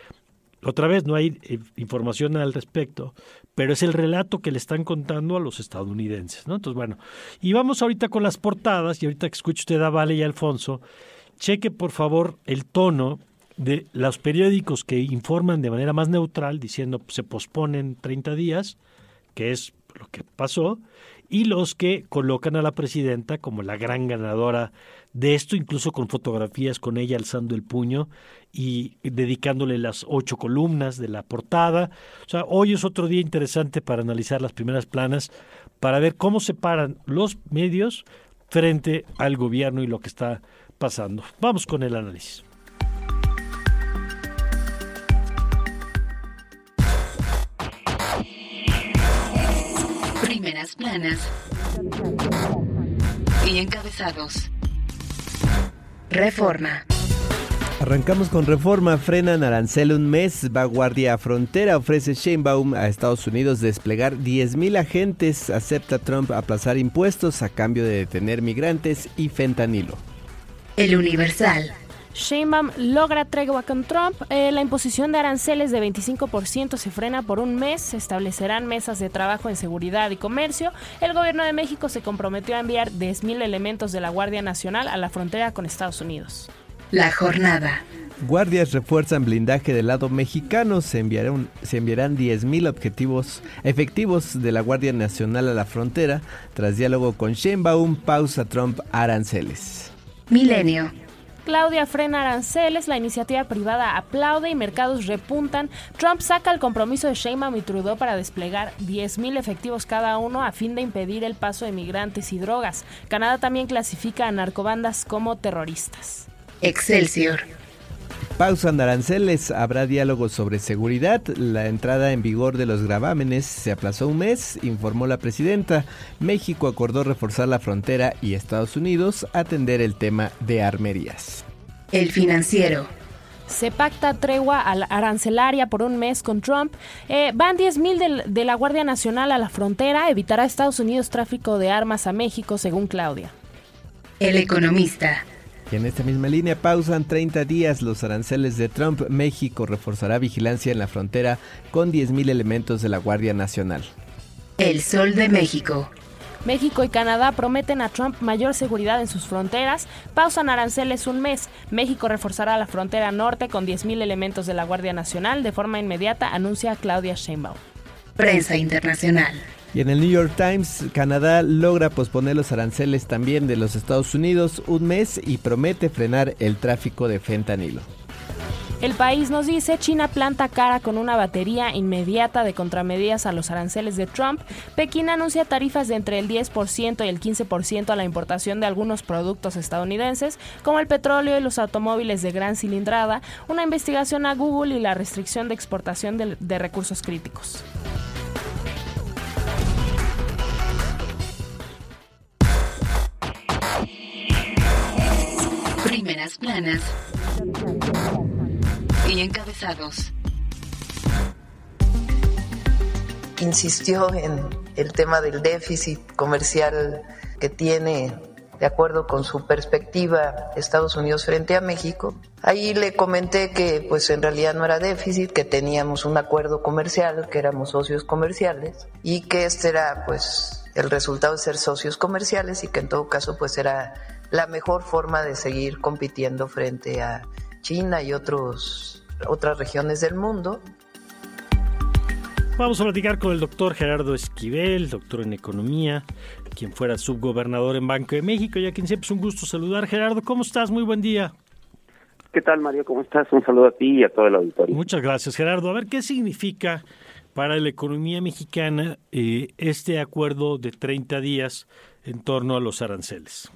Otra vez no hay eh, información al respecto, pero es el relato que le están contando a los estadounidenses, ¿no? Entonces, bueno, y vamos ahorita con las portadas, y ahorita que escuche usted a Vale y a Alfonso, cheque por favor el tono de los periódicos que informan de manera más neutral, diciendo se posponen treinta días, que es lo que pasó, y los que colocan a la presidenta como la gran ganadora de esto, incluso con fotografías con ella alzando el puño y dedicándole las ocho columnas de la portada. O sea, hoy es otro día interesante para analizar las primeras planas, para ver cómo se paran los medios frente al gobierno y lo que está pasando. Vamos con el análisis. Primeras planas y encabezados. Reforma. Arrancamos con Reforma. Frenan arancel un mes. Va Guardia Frontera. Ofrece Sheinbaum a Estados Unidos desplegar diez mil agentes. Acepta Trump aplazar impuestos a cambio de detener migrantes y fentanilo. El Universal. Sheinbaum logra tregua con Trump. Eh, la imposición de aranceles de veinticinco por ciento se frena por un mes. Se establecerán mesas de trabajo en seguridad y comercio. El gobierno de México se comprometió a enviar diez mil elementos de la Guardia Nacional a la frontera con Estados Unidos. La jornada. Guardias refuerzan blindaje del lado mexicano. Se enviarán, se enviarán diez mil objetivos efectivos de la Guardia Nacional a la frontera. Tras diálogo con Sheinbaum, pausa Trump aranceles. Milenio. Claudia frena aranceles, la iniciativa privada aplaude y mercados repuntan. Trump saca el compromiso de Sheinbaum y Trudeau para desplegar diez mil efectivos cada uno a fin de impedir el paso de migrantes y drogas. Canadá también clasifica a narcobandas como terroristas. Excelsior. Pausan aranceles, habrá diálogo sobre seguridad. La entrada en vigor de los gravámenes se aplazó un mes, informó la presidenta. México acordó reforzar la frontera y Estados Unidos atender el tema de armerías. El Financiero. Se pacta tregua arancelaria por un mes con Trump. Eh, van diez mil de, de la Guardia Nacional a la frontera. Evitará Estados Unidos tráfico de armas a México, según Claudia. El Economista. Y en esta misma línea pausan treinta días los aranceles de Trump. México reforzará vigilancia en la frontera con diez mil elementos de la Guardia Nacional. El Sol de México. México y Canadá prometen a Trump mayor seguridad en sus fronteras. Pausan aranceles un mes. México reforzará la frontera norte con diez mil elementos de la Guardia Nacional de forma inmediata, anuncia Claudia Sheinbaum. Prensa internacional. Y en el New York Times, Canadá logra posponer los aranceles también de los Estados Unidos un mes y promete frenar el tráfico de fentanilo. El País nos dice, China planta cara con una batería inmediata de contramedidas a los aranceles de Trump. Pekín anuncia tarifas de entre el diez por ciento y el quince por ciento a la importación de algunos productos estadounidenses, como el petróleo y los automóviles de gran cilindrada, una investigación a Google y la restricción de exportación de, de recursos críticos. Primeras planas y encabezados. Insistió en el tema del déficit comercial que tiene, de acuerdo con su perspectiva, Estados Unidos frente a México. Ahí le comenté que pues en realidad no era déficit, que teníamos un acuerdo comercial, que éramos socios comerciales y que este era pues el resultado de ser socios comerciales y que en todo caso pues era la mejor forma de seguir compitiendo frente a China y otros, otras regiones del mundo. Vamos a platicar con el doctor Gerardo Esquivel, doctor en Economía, quien fuera subgobernador en Banco de México, y a quien siempre es un gusto saludar. Gerardo, ¿cómo estás? Muy buen día. ¿Qué tal, Mario? ¿Cómo estás? Un saludo a ti y a todo el auditorio. Muchas gracias, Gerardo. A ver, ¿qué significa para la economía mexicana eh, este acuerdo de treinta días en torno a los aranceles?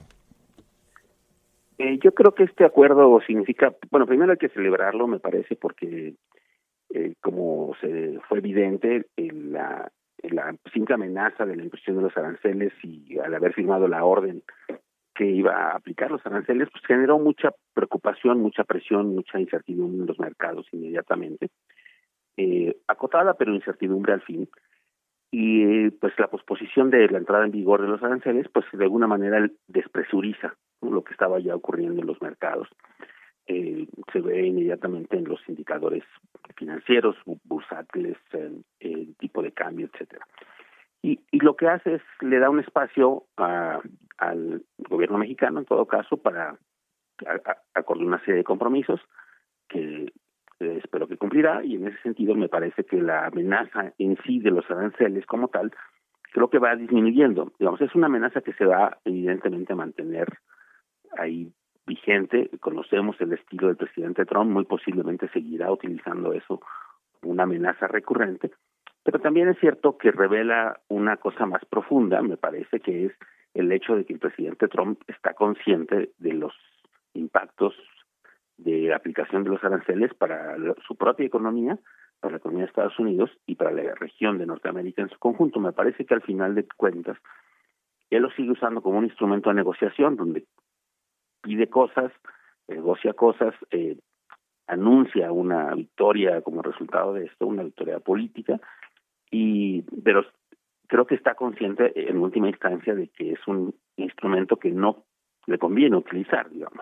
Eh, yo creo que este acuerdo significa, bueno, primero hay que celebrarlo, me parece, porque eh, como se fue evidente, en la, en la simple amenaza de la imposición de los aranceles y al haber firmado la orden que iba a aplicar los aranceles, pues generó mucha preocupación, mucha presión, mucha incertidumbre en los mercados inmediatamente, eh, acotada pero incertidumbre al fin. Y eh, pues la posposición de la entrada en vigor de los aranceles, pues de alguna manera despresuriza, ¿no?, lo que estaba ya ocurriendo en los mercados. Eh, se ve inmediatamente en los indicadores financieros, bursátiles, eh, el tipo de cambio, etcétera. Y, y lo que hace es, le da un espacio a, al gobierno mexicano, en todo caso, para acordar una serie de compromisos que eh, espero que cumplirá, y en ese sentido me parece que la amenaza en sí de los aranceles como tal, creo que va disminuyendo. Digamos, es una amenaza que se va evidentemente a mantener ahí vigente. Conocemos el estilo del presidente Trump, muy posiblemente seguirá utilizando eso como una amenaza recurrente, pero también es cierto que revela una cosa más profunda, me parece, que es el hecho de que el presidente Trump está consciente de los impactos de la aplicación de los aranceles para su propia economía, para la economía de Estados Unidos y para la región de Norteamérica en su conjunto. Me parece que al final de cuentas él lo sigue usando como un instrumento de negociación, donde pide cosas, negocia cosas, eh, anuncia una victoria como resultado de esto, una victoria política, y pero creo que está consciente en última instancia de que es un instrumento que no le conviene utilizar, digamos.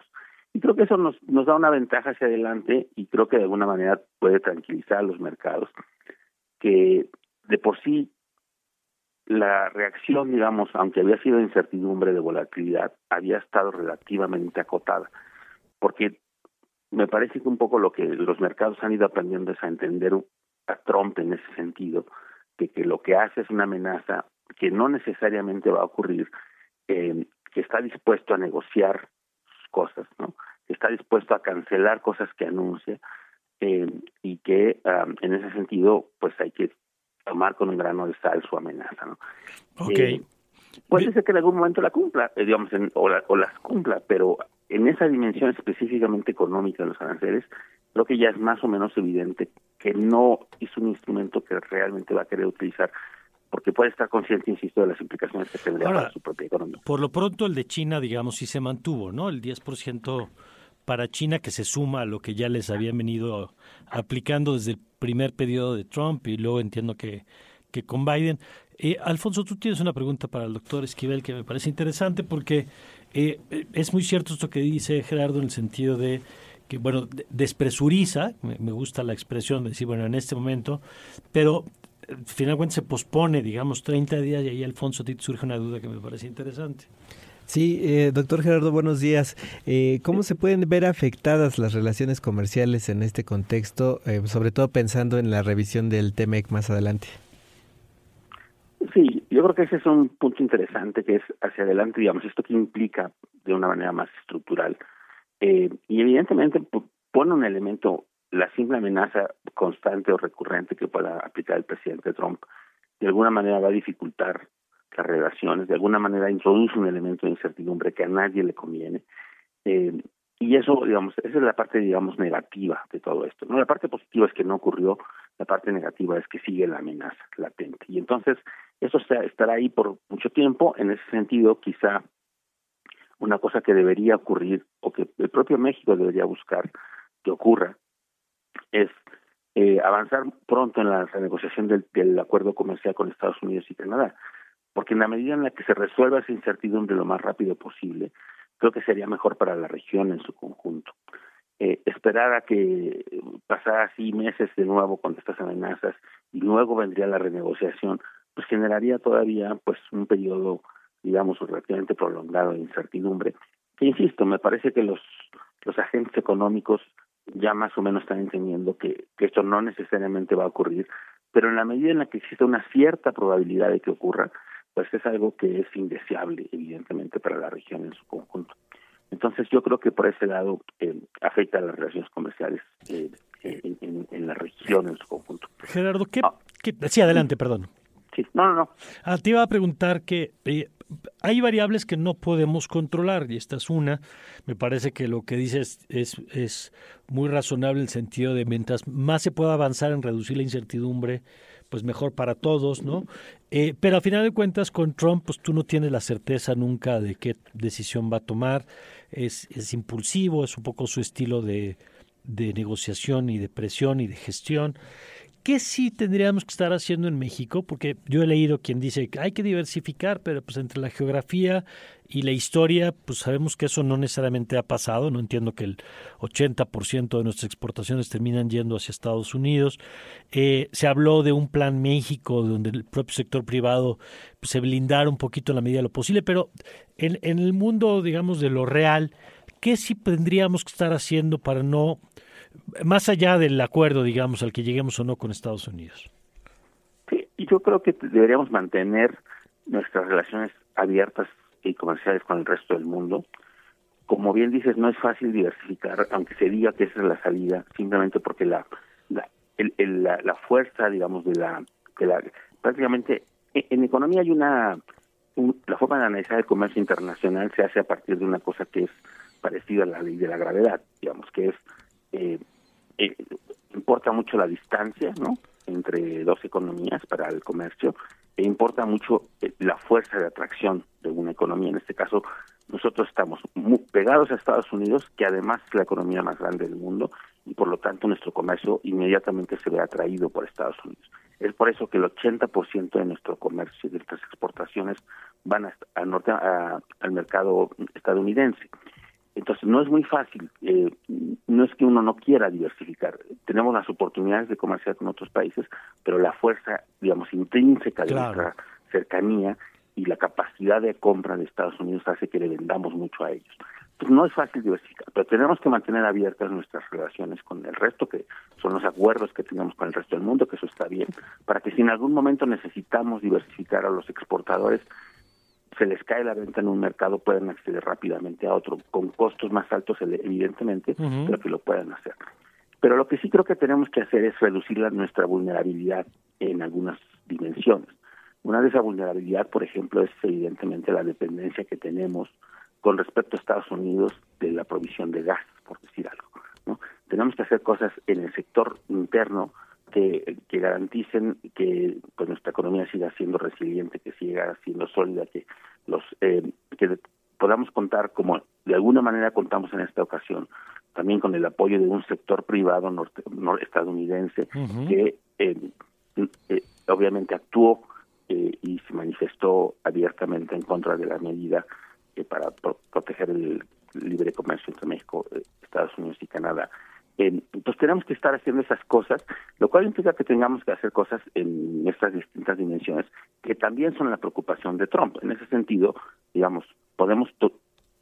Y creo que eso nos, nos da una ventaja hacia adelante y creo que de alguna manera puede tranquilizar a los mercados, que de por sí la reacción, digamos, aunque había sido incertidumbre de volatilidad, había estado relativamente acotada, porque me parece que un poco lo que los mercados han ido aprendiendo es a entender a Trump en ese sentido, de que lo que hace es una amenaza que no necesariamente va a ocurrir, eh, que está dispuesto a negociar cosas, ¿no? Que está dispuesto a cancelar cosas que anuncia, eh, y que um, en ese sentido pues hay que tomar con un grano de sal su amenaza, ¿no? Okay. Eh, puede ser que en algún momento la cumpla, eh, digamos, en, o, la, o las cumpla, pero en esa dimensión específicamente económica de los aranceles, creo que ya es más o menos evidente que no es un instrumento que realmente va a querer utilizar, porque puede estar consciente, insisto, de las implicaciones que tendría Ahora, para su propia economía. Por lo pronto el de China, digamos, sí se mantuvo, ¿no? El diez por ciento para China, que se suma a lo que ya les habían venido aplicando desde el primer periodo de Trump y luego entiendo que, que con Biden. Eh, Alfonso, tú tienes una pregunta para el doctor Esquivel que me parece interesante porque eh, es muy cierto esto que dice Gerardo en el sentido de que, bueno, despresuriza, me, me gusta la expresión de decir, bueno, en este momento, pero finalmente se pospone, digamos, treinta días y ahí, Alfonso, a ti te surge una duda que me parece interesante. Sí, eh, doctor Gerardo, buenos días. Eh, ¿Cómo se pueden ver afectadas las relaciones comerciales en este contexto, eh, sobre todo pensando en la revisión del T M E C más adelante? Sí, yo creo que ese es un punto interesante, que es hacia adelante, digamos, esto que implica de una manera más estructural. Eh, y evidentemente p- pone un elemento, la simple amenaza constante o recurrente que pueda aplicar el presidente Trump, de alguna manera va a dificultar las relaciones, de alguna manera introduce un elemento de incertidumbre que a nadie le conviene. Eh, y eso, digamos, esa es la parte, digamos, negativa de todo esto, ¿no? La parte positiva es que no ocurrió, la parte negativa es que sigue la amenaza latente. Y entonces, eso estará ahí por mucho tiempo. En ese sentido, quizá una cosa que debería ocurrir, o que el propio México debería buscar que ocurra, es eh, avanzar pronto en la renegociación del, del acuerdo comercial con Estados Unidos y Canadá, porque en la medida en la que se resuelva esa incertidumbre lo más rápido posible, creo que sería mejor para la región en su conjunto. Eh, esperar a que pasara así meses de nuevo con estas amenazas y luego vendría la renegociación, pues generaría todavía pues un periodo, digamos, relativamente prolongado de incertidumbre. Que insisto, me parece que los los agentes económicos ya más o menos están entendiendo que, que esto no necesariamente va a ocurrir, pero en la medida en la que existe una cierta probabilidad de que ocurra, pues es algo que es indeseable, evidentemente, para la región en su conjunto. Entonces, yo creo que por ese lado eh, afecta a las relaciones comerciales eh, en, en, en la región en su conjunto. Gerardo, ¿qué? Ah. ¿qué? Sí, adelante, perdón. Sí, no, no, no. Ah, te iba a preguntar que eh, hay variables que no podemos controlar y esta es una. Me parece que lo que dices es, es, es muy razonable en el sentido de mientras más se pueda avanzar en reducir la incertidumbre, pues mejor para todos, ¿no? Eh, pero al final de cuentas con Trump, pues tú no tienes la certeza nunca de qué decisión va a tomar. Es, es impulsivo, es un poco su estilo de, de negociación y de presión y de gestión. ¿Qué sí tendríamos que estar haciendo en México? Porque yo he leído quien dice que hay que diversificar, pero pues entre la geografía y la historia, pues sabemos que eso no necesariamente ha pasado. No entiendo que el ochenta por ciento de nuestras exportaciones terminan yendo hacia Estados Unidos. Eh, se habló de un plan México donde el propio sector privado pues, se blindara un poquito en la medida de lo posible, pero en, en el mundo, digamos, de lo real, ¿qué sí tendríamos que estar haciendo para no... más allá del acuerdo, digamos, al que lleguemos o no con Estados Unidos? Sí, y yo creo que deberíamos mantener nuestras relaciones abiertas y comerciales con el resto del mundo. Como bien dices, no es fácil diversificar, aunque se diga que esa es la salida, simplemente porque la la, el, el, la, la fuerza, digamos, de la, de la prácticamente en, en economía hay una un, la forma de analizar el comercio internacional se hace a partir de una cosa que es parecida a la ley de la gravedad, digamos, que es Eh, eh, importa mucho la distancia, ¿no?, entre dos economías para el comercio, e importa mucho eh, la fuerza de atracción de una economía. En este caso, nosotros estamos muy pegados a Estados Unidos, que además es la economía más grande del mundo, y por lo tanto nuestro comercio inmediatamente se ve atraído por Estados Unidos. Es por eso que el ochenta por ciento de nuestro comercio y de nuestras exportaciones van a, a norte, a, al mercado estadounidense. Entonces, no es muy fácil, eh, no es que uno no quiera diversificar, tenemos las oportunidades de comerciar con otros países, pero la fuerza, digamos, intrínseca de claro. nuestra cercanía y la capacidad de compra de Estados Unidos hace que le vendamos mucho a ellos. Entonces, no es fácil diversificar, pero tenemos que mantener abiertas nuestras relaciones con el resto, que son los acuerdos que tenemos con el resto del mundo, que eso está bien, para que si en algún momento necesitamos diversificar a los exportadores, se les cae la venta en un mercado, pueden acceder rápidamente a otro, con costos más altos evidentemente, uh-huh. pero que lo puedan hacer. Pero lo que sí creo que tenemos que hacer es reducir la, nuestra vulnerabilidad en algunas dimensiones. Una de esa vulnerabilidad, por ejemplo, es evidentemente la dependencia que tenemos con respecto a Estados Unidos de la provisión de gas, por decir algo, ¿no? Tenemos que hacer cosas en el sector interno que, que garanticen que pues nuestra economía siga siendo resiliente, que siga siendo sólida, que los eh, que podamos contar, como de alguna manera contamos en esta ocasión, también con el apoyo de un sector privado norte, nor, estadounidense uh-huh. que eh, eh, obviamente actuó eh, y se manifestó abiertamente en contra de la medida eh, para pro- proteger el libre comercio entre México, eh, Estados Unidos y Canadá. Eh, entonces tenemos que estar haciendo esas cosas, lo cual implica que tengamos que hacer cosas en estas distintas dimensiones que también son la preocupación de Trump. En ese sentido, digamos, podemos to-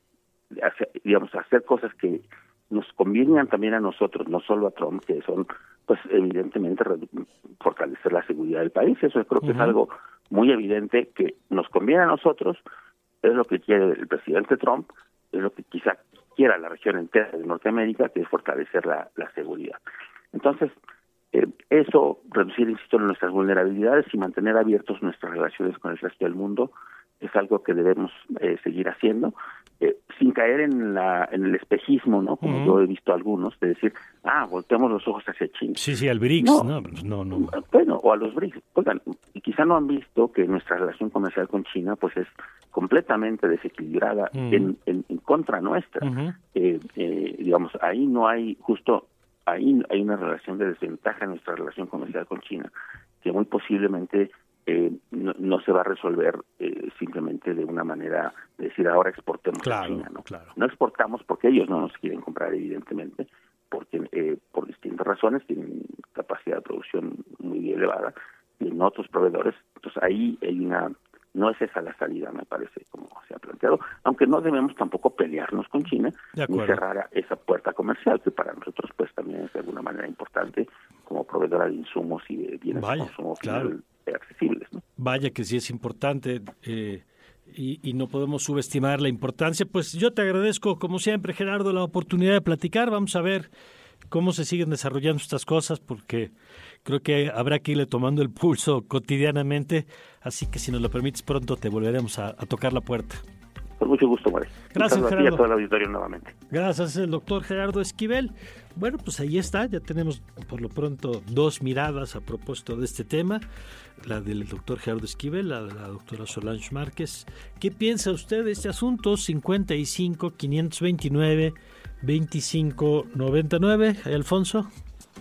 hacer, digamos, hacer cosas que nos convienen también a nosotros, no solo a Trump, que son, pues, evidentemente redu- fortalecer la seguridad del país. Eso creo que uh-huh. es algo muy evidente que nos conviene a nosotros, es lo que quiere el presidente Trump, es lo que quizá quiera la región entera de Norteamérica, que es fortalecer la, la seguridad. Entonces, eh, eso, reducir, insisto, nuestras vulnerabilidades y mantener abiertos nuestras relaciones con el resto del mundo, es algo que debemos eh, seguir haciendo, eh, sin caer en la en el espejismo, ¿no? Como uh-huh. yo he visto algunos, de decir, ah, volteamos los ojos hacia China. Sí, sí, al B R I C S, no, no, no. no. Bueno, o a los B R I C S. Oigan, y quizá no han visto que nuestra relación comercial con China, pues es completamente desequilibrada uh-huh. en, en, en contra nuestra. Uh-huh. Eh, eh, digamos, ahí no hay, justo ahí hay una relación de desventaja en nuestra relación comercial con China, que muy posiblemente eh, no, no se va a resolver eh, simplemente de una manera de decir ahora exportemos claro, a China. ¿no? Claro. No exportamos porque ellos no nos quieren comprar, evidentemente, porque eh, por distintas razones tienen capacidad de producción muy elevada, tienen otros proveedores. Entonces ahí hay una... No es esa la salida, me parece, como se ha planteado, aunque no debemos tampoco pelearnos con China ni cerrar esa puerta comercial, que para nosotros pues también es de alguna manera importante como proveedora de insumos y de bienes Vaya, de consumo claro. final accesibles, ¿no? Vaya que sí es importante eh, y, y no podemos subestimar la importancia. Pues yo te agradezco, como siempre, Gerardo, la oportunidad de platicar. Vamos a ver cómo se siguen desarrollando estas cosas, porque creo que habrá que irle tomando el pulso cotidianamente, así que si nos lo permites pronto te volveremos a, a tocar la puerta. Con mucho gusto, María. Gracias, Gerardo. Gerardo. A todo el auditorio nuevamente. Gracias, el doctor Gerardo Esquivel. Bueno, pues ahí está, ya tenemos por lo pronto dos miradas a propósito de este tema, la del doctor Gerardo Esquivel, la de la doctora Solange Márquez. ¿Qué piensa usted de este asunto? cincuenta y cinco, quinientos veintinueve, veinticinco noventa y nueve. Alfonso.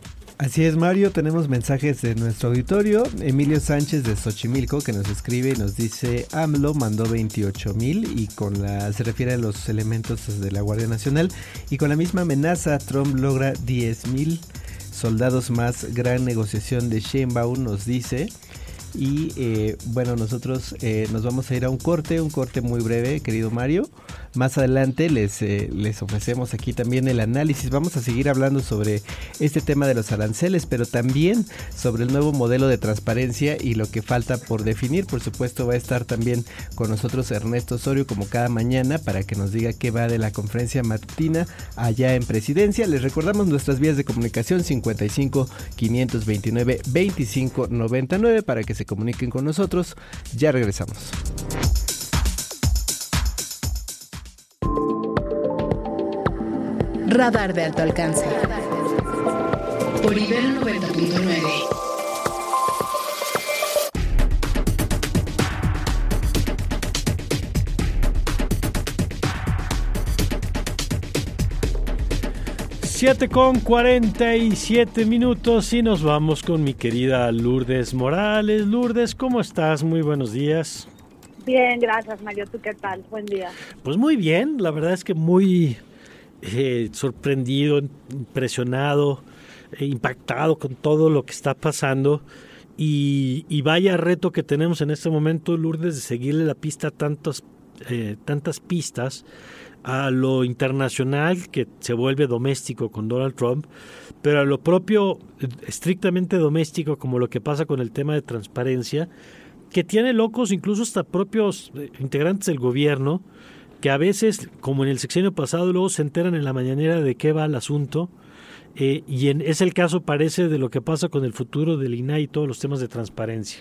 Así es, Mario, tenemos mensajes de nuestro auditorio. Emilio Sánchez de Xochimilco, que nos escribe y nos dice: AMLO mandó veintiocho mil, y con la se refiere a los elementos de la Guardia Nacional, y con la misma amenaza Trump logra diez mil soldados más. Gran negociación de Sheinbaum, nos dice. Y eh, bueno, nosotros eh, nos vamos a ir a un corte, un corte muy breve, querido Mario. Más adelante les, eh, les ofrecemos aquí también el análisis. Vamos a seguir hablando sobre este tema de los aranceles, pero también sobre el nuevo modelo de transparencia y lo que falta por definir. Por supuesto, va a estar también con nosotros Ernesto Osorio, como cada mañana, para que nos diga qué va de la conferencia matutina allá en Presidencia. Les recordamos nuestras vías de comunicación: cincuenta y cinco, quinientos veintinueve, veinticinco noventa y nueve, para que se comuniquen con nosotros. Ya regresamos. Radar de alto alcance. Por Ibero noventa punto nueve. siete con cuarenta y siete minutos y nos vamos con mi querida Lourdes Morales. Lourdes, ¿cómo estás? Muy buenos días. Bien, gracias, Mario. ¿Tú qué tal? Buen día. Pues muy bien, la verdad es que muy eh, sorprendido, impresionado, eh, impactado con todo lo que está pasando. Y, y vaya reto que tenemos en este momento, Lourdes, de seguirle la pista a tantas, eh, tantas pistas a lo internacional que se vuelve doméstico con Donald Trump, pero a lo propio estrictamente doméstico, como lo que pasa con el tema de transparencia, que tiene locos incluso hasta propios integrantes del gobierno, que a veces, como en el sexenio pasado, luego se enteran en la mañanera de qué va el asunto. Eh, y en, es el caso, parece, de lo que pasa con el futuro del I N A I y todos los temas de transparencia.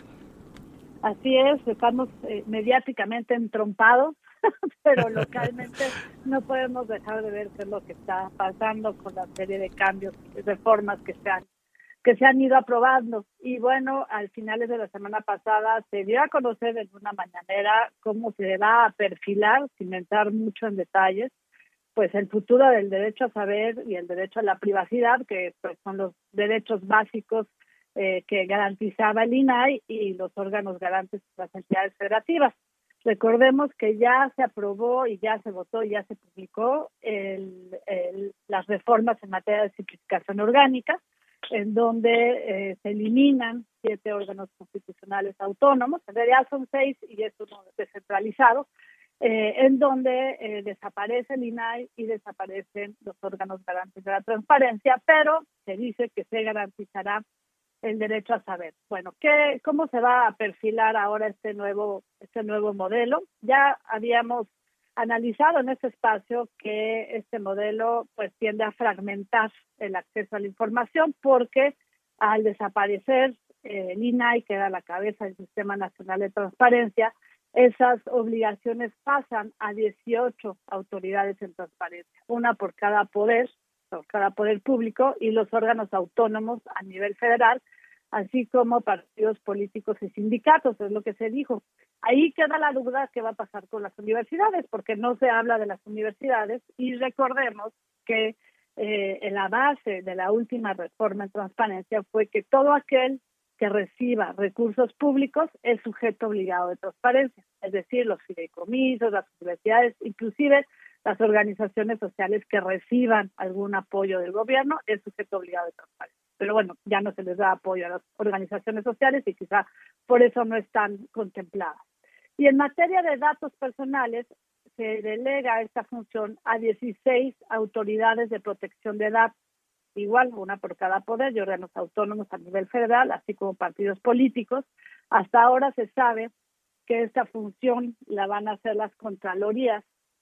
Así es, estamos eh, mediáticamente entrompados, pero localmente no podemos dejar de ver qué es lo que está pasando con la serie de cambios y reformas que se han, que se han ido aprobando. Y bueno, al finales de la semana pasada se dio a conocer en una mañanera cómo se va a perfilar, sin entrar mucho en detalles, pues el futuro del derecho a saber y el derecho a la privacidad, que pues son los derechos básicos eh, que garantizaba el I N A I y los órganos garantes de las entidades federativas. Recordemos que ya se aprobó y ya se votó y ya se publicó el, el, las reformas en materia de simplificación orgánica, en donde eh, se eliminan siete órganos constitucionales autónomos, en realidad son seis y es uno descentralizado, Eh, en donde eh, desaparece el I N A I y desaparecen los órganos garantes de la transparencia, pero se dice que se garantizará el derecho a saber. Bueno, ¿qué, cómo se va a perfilar ahora este nuevo, este nuevo modelo? Ya habíamos analizado en este espacio que este modelo pues tiende a fragmentar el acceso a la información, porque al desaparecer eh, el I N A I, que era la cabeza del Sistema Nacional de Transparencia, esas obligaciones pasan a dieciocho autoridades en transparencia, una por cada poder, por cada poder público, y los órganos autónomos a nivel federal, así como partidos políticos y sindicatos, es lo que se dijo. Ahí queda la duda qué va a pasar con las universidades, porque no se habla de las universidades, y recordemos que eh, en la base de la última reforma en transparencia fue que todo aquel que reciba recursos públicos es sujeto obligado de transparencia, es decir, los fideicomisos, las universidades, inclusive las organizaciones sociales que reciban algún apoyo del gobierno es sujeto obligado de transparencia. Pero bueno, ya no se les da apoyo a las organizaciones sociales y quizá por eso no están contempladas. Y en materia de datos personales, se delega esta función a dieciséis autoridades de protección de datos, igual una por cada poder y órganos autónomos a nivel federal, así como partidos políticos. Hasta ahora se sabe que esta función la van a hacer las contralorías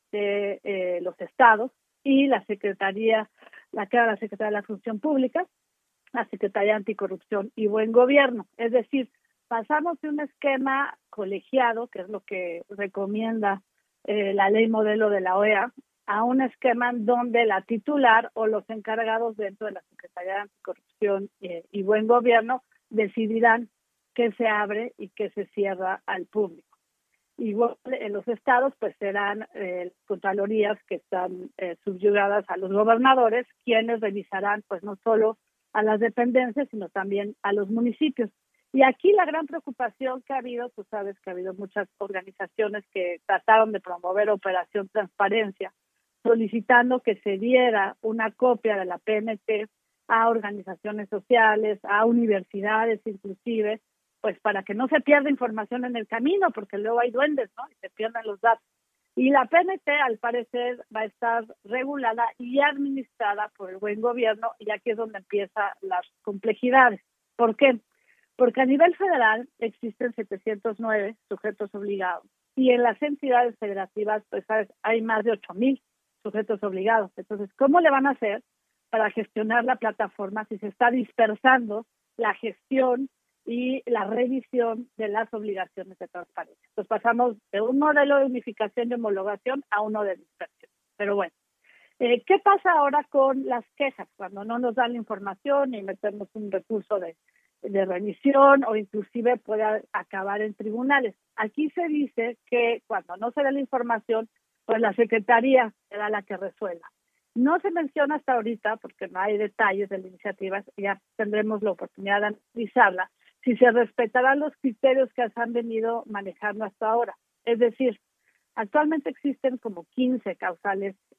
de eh, los estados y la Secretaría, la que era la Secretaría de la Función Pública, la Secretaría de Anticorrupción y Buen Gobierno. Es decir, pasamos de un esquema colegiado, que es lo que recomienda eh, la ley modelo de la O E A, a un esquema en donde la titular o los encargados dentro de la Secretaría de Anticorrupción eh, y Buen Gobierno decidirán qué se abre y qué se cierra al público. Igual en los estados pues serán eh, contralorías que están eh, subyugadas a los gobernadores, quienes revisarán pues no solo a las dependencias, sino también a los municipios. Y aquí la gran preocupación que ha habido, tú sabes que ha habido muchas organizaciones que trataron de promover Operación Transparencia, solicitando que se diera una copia de la P N T a organizaciones sociales, a universidades inclusive, pues para que no se pierda información en el camino, porque luego hay duendes, ¿no? Y se pierden los datos. Y la P N T, al parecer, va a estar regulada y administrada por el Buen Gobierno, y aquí es donde empiezan las complejidades. ¿Por qué? Porque a nivel federal existen setecientos nueve sujetos obligados, y en las entidades federativas, pues ¿sabes? Hay más de ocho mil sujetos obligados. Entonces, ¿cómo le van a hacer para gestionar la plataforma si se está dispersando la gestión y la revisión de las obligaciones de transparencia? Entonces pasamos de un modelo de unificación y homologación a uno de dispersión. Pero bueno, eh, ¿qué pasa ahora con las quejas? Cuando no nos dan la información y metemos un recurso de, de revisión o inclusive puede acabar en tribunales. Aquí se dice que cuando no se da la información, pues la Secretaría será la que resuelva. No se menciona hasta ahorita, porque no hay detalles de la iniciativa, ya tendremos la oportunidad de analizarla, si se respetarán los criterios que se han venido manejando hasta ahora. Es decir, actualmente existen como quince causales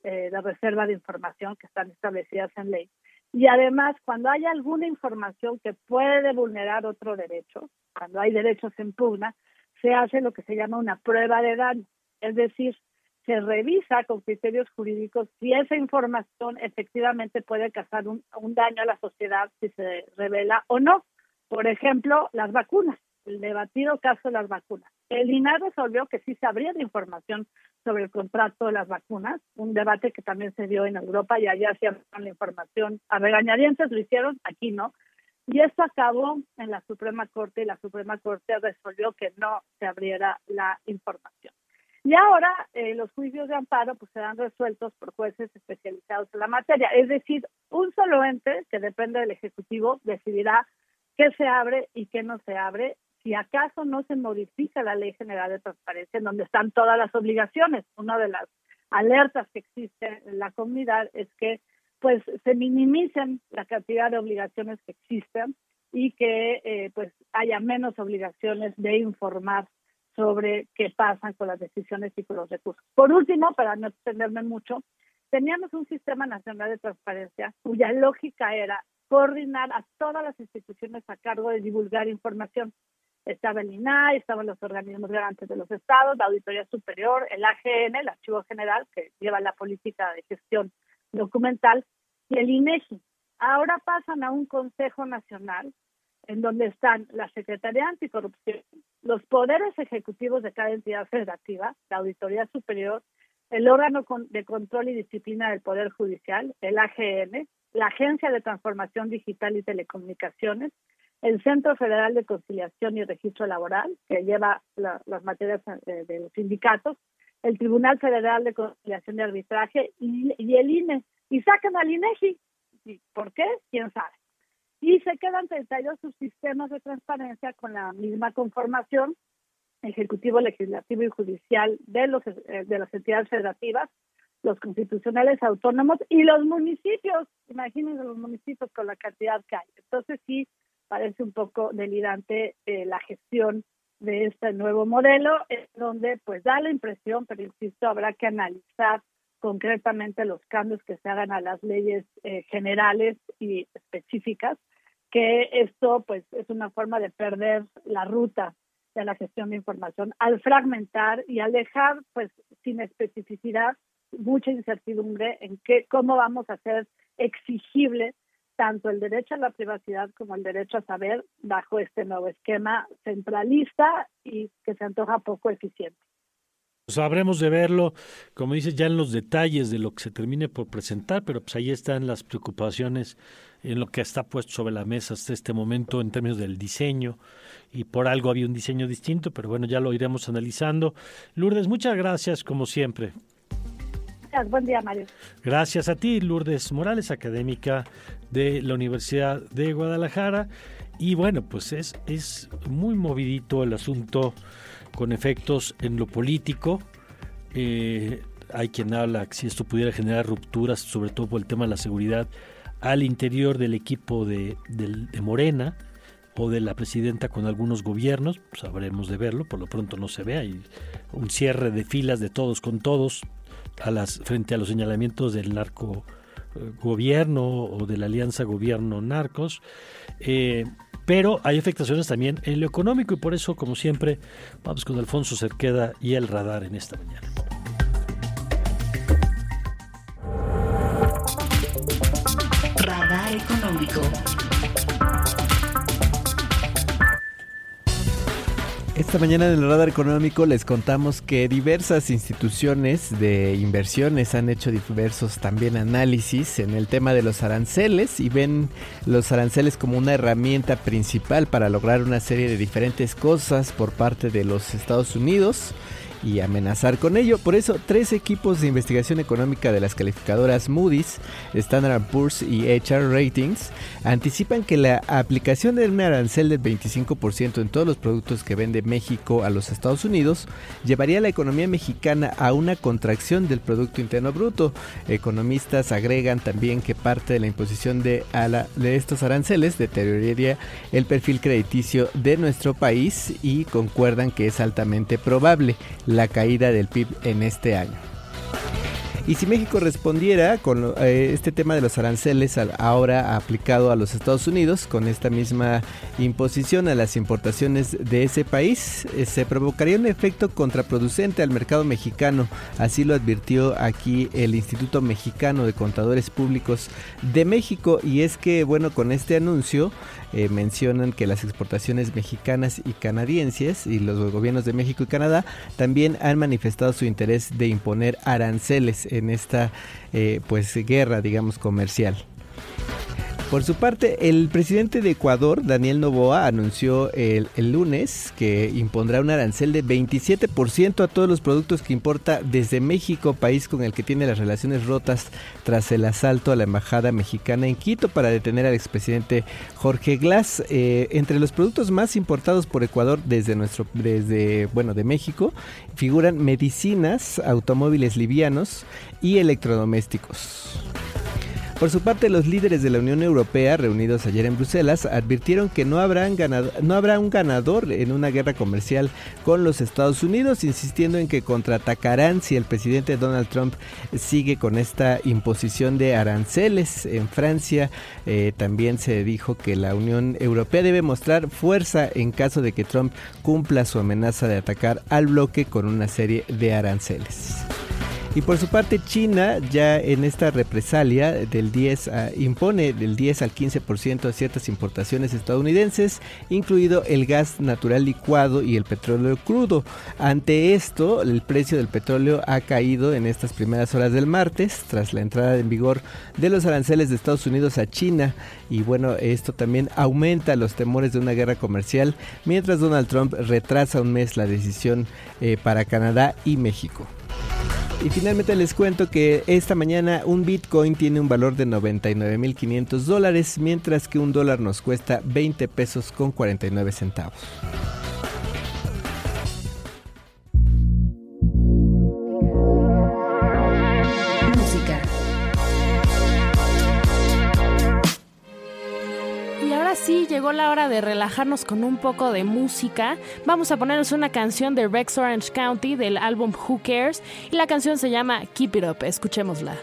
eh, de reserva de información que están establecidas en ley. Y además, cuando hay alguna información que puede vulnerar otro derecho, cuando hay derechos en pugna, se hace lo que se llama una prueba de daño. Es decir, se revisa con criterios jurídicos si esa información efectivamente puede causar un, un daño a la sociedad, si se revela o no. Por ejemplo, las vacunas, el debatido caso de las vacunas. El I N A resolvió que sí se abría de información sobre el contrato de las vacunas, un debate que también se dio en Europa y allá se abrieron la información. A regañadientes lo hicieron, aquí no. Y esto acabó en la Suprema Corte y la Suprema Corte resolvió que no se abriera la información. Y ahora eh, los juicios de amparo pues serán resueltos por jueces especializados en la materia. Es decir, un solo ente que depende del Ejecutivo decidirá qué se abre y qué no se abre, si acaso no se modifica la Ley General de Transparencia, en donde están todas las obligaciones. Una de las alertas que existe en la comunidad es que pues se minimicen la cantidad de obligaciones que existen y que eh, pues haya menos obligaciones de informar sobre qué pasan con las decisiones y con los recursos. Por último, para no extenderme mucho, teníamos un sistema nacional de transparencia cuya lógica era coordinar a todas las instituciones a cargo de divulgar información. Estaba el I N A I, estaban los organismos garantes de los estados, la Auditoría Superior, el A G N, el Archivo General, que lleva la política de gestión documental, y el I N E G I. Ahora pasan a un Consejo Nacional en donde están la Secretaría Anticorrupción, los poderes ejecutivos de cada entidad federativa, la Auditoría Superior, el órgano de control y disciplina del Poder Judicial, el A G N, la Agencia de Transformación Digital y Telecomunicaciones, el Centro Federal de Conciliación y Registro Laboral, que lleva la, las materias de, de los sindicatos, el Tribunal Federal de Conciliación y Arbitraje y, y el I N E. Y sacan al I N E G I. ¿Por qué? ¿Quién sabe? Y se quedan treinta y dos subsistemas de transparencia con la misma conformación, ejecutivo, legislativo y judicial de los de las entidades federativas, los constitucionales autónomos y los municipios. Imagínense los municipios con la cantidad que hay. Entonces sí, parece un poco delirante eh, la gestión de este nuevo modelo, en donde pues da la impresión, pero insisto, habrá que analizar concretamente los cambios que se hagan a las leyes eh, generales y específicas, que esto pues es una forma de perder la ruta de la gestión de información al fragmentar y al dejar pues sin especificidad mucha incertidumbre en qué, cómo vamos a hacer exigible tanto el derecho a la privacidad como el derecho a saber bajo este nuevo esquema centralista y que se antoja poco eficiente. Pues habremos de verlo, como dices, ya en los detalles de lo que se termine por presentar, pero pues ahí están las preocupaciones en lo que está puesto sobre la mesa hasta este momento en términos del diseño, y por algo había un diseño distinto, pero bueno, ya lo iremos analizando. Lourdes, muchas gracias como siempre. Gracias, buen día, Mario. Gracias a ti, Lourdes Morales, académica de la Universidad de Guadalajara. Y bueno, pues es, es muy movidito el asunto con efectos en lo político. Eh, hay quien habla que si esto pudiera generar rupturas, sobre todo por el tema de la seguridad, al interior del equipo de, de, de Morena o de la presidenta con algunos gobiernos. Pues habremos de verlo, por lo pronto no se ve. Hay un cierre de filas de todos con todos a las frente a los señalamientos del narco eh, gobierno o de la alianza gobierno-narcos. Eh, Pero hay afectaciones también en lo económico y por eso, como siempre, vamos con Alfonso Cerqueda y el radar en esta mañana. Radar económico. Esta mañana en el Radar Económico les contamos que diversas instituciones de inversiones han hecho diversos también análisis en el tema de los aranceles y ven los aranceles como una herramienta principal para lograr una serie de diferentes cosas por parte de los Estados Unidos y amenazar con ello. Por eso, tres equipos de investigación económica de las calificadoras Moody's, Standard and Poor's y H R Ratings anticipan que la aplicación de un arancel del veinticinco por ciento en todos los productos que vende México a los Estados Unidos llevaría a la economía mexicana a una contracción del Producto Interno Bruto. Economistas agregan también que parte de la imposición de, a la, de estos aranceles deterioraría el perfil crediticio de nuestro país y concuerdan que es altamente probable la caída del P I B en este año. Y si México respondiera con eh, este tema de los aranceles al, ahora aplicado a los Estados Unidos, con esta misma imposición a las importaciones de ese país, eh, se provocaría un efecto contraproducente al mercado mexicano. Así lo advirtió aquí el Instituto Mexicano de Contadores Públicos de México. Y es que, bueno, con este anuncio eh, mencionan que las exportaciones mexicanas y canadienses y los gobiernos de México y Canadá también han manifestado su interés de imponer aranceles en esta eh, pues guerra, digamos, comercial. Por su parte, el presidente de Ecuador, Daniel Noboa, anunció el, el lunes que impondrá un arancel de veintisiete por ciento a todos los productos que importa desde México, país con el que tiene las relaciones rotas tras el asalto a la embajada mexicana en Quito para detener al expresidente Jorge Glass. Eh, entre los productos más importados por Ecuador desde nuestro, desde, bueno, de México, figuran medicinas, automóviles livianos y electrodomésticos. Por su parte, los líderes de la Unión Europea, reunidos ayer en Bruselas, advirtieron que no habrán ganado, no habrá un ganador en una guerra comercial con los Estados Unidos, insistiendo en que contraatacarán si el presidente Donald Trump sigue con esta imposición de aranceles. En Francia eh, también se dijo que la Unión Europea debe mostrar fuerza en caso de que Trump cumpla su amenaza de atacar al bloque con una serie de aranceles. Y por su parte, China ya en esta represalia del diez a, impone del diez al quince por ciento a ciertas importaciones estadounidenses, incluido el gas natural licuado y el petróleo crudo. Ante esto, el precio del petróleo ha caído en estas primeras horas del martes tras la entrada en vigor de los aranceles de Estados Unidos a China. Y bueno, esto también aumenta los temores de una guerra comercial, mientras Donald Trump retrasa un mes la decisión eh, para Canadá y México. Y finalmente les cuento que esta mañana un Bitcoin tiene un valor de noventa y nueve mil quinientos dólares, mientras que un dólar nos cuesta veinte pesos con cuarenta y nueve centavos. Música. Y ahora sí, llegó la hora de relajarnos con un poco de música. Vamos a ponernos una canción de Rex Orange County del álbum Who Cares, y la canción se llama Keep It Up. Escuchémosla.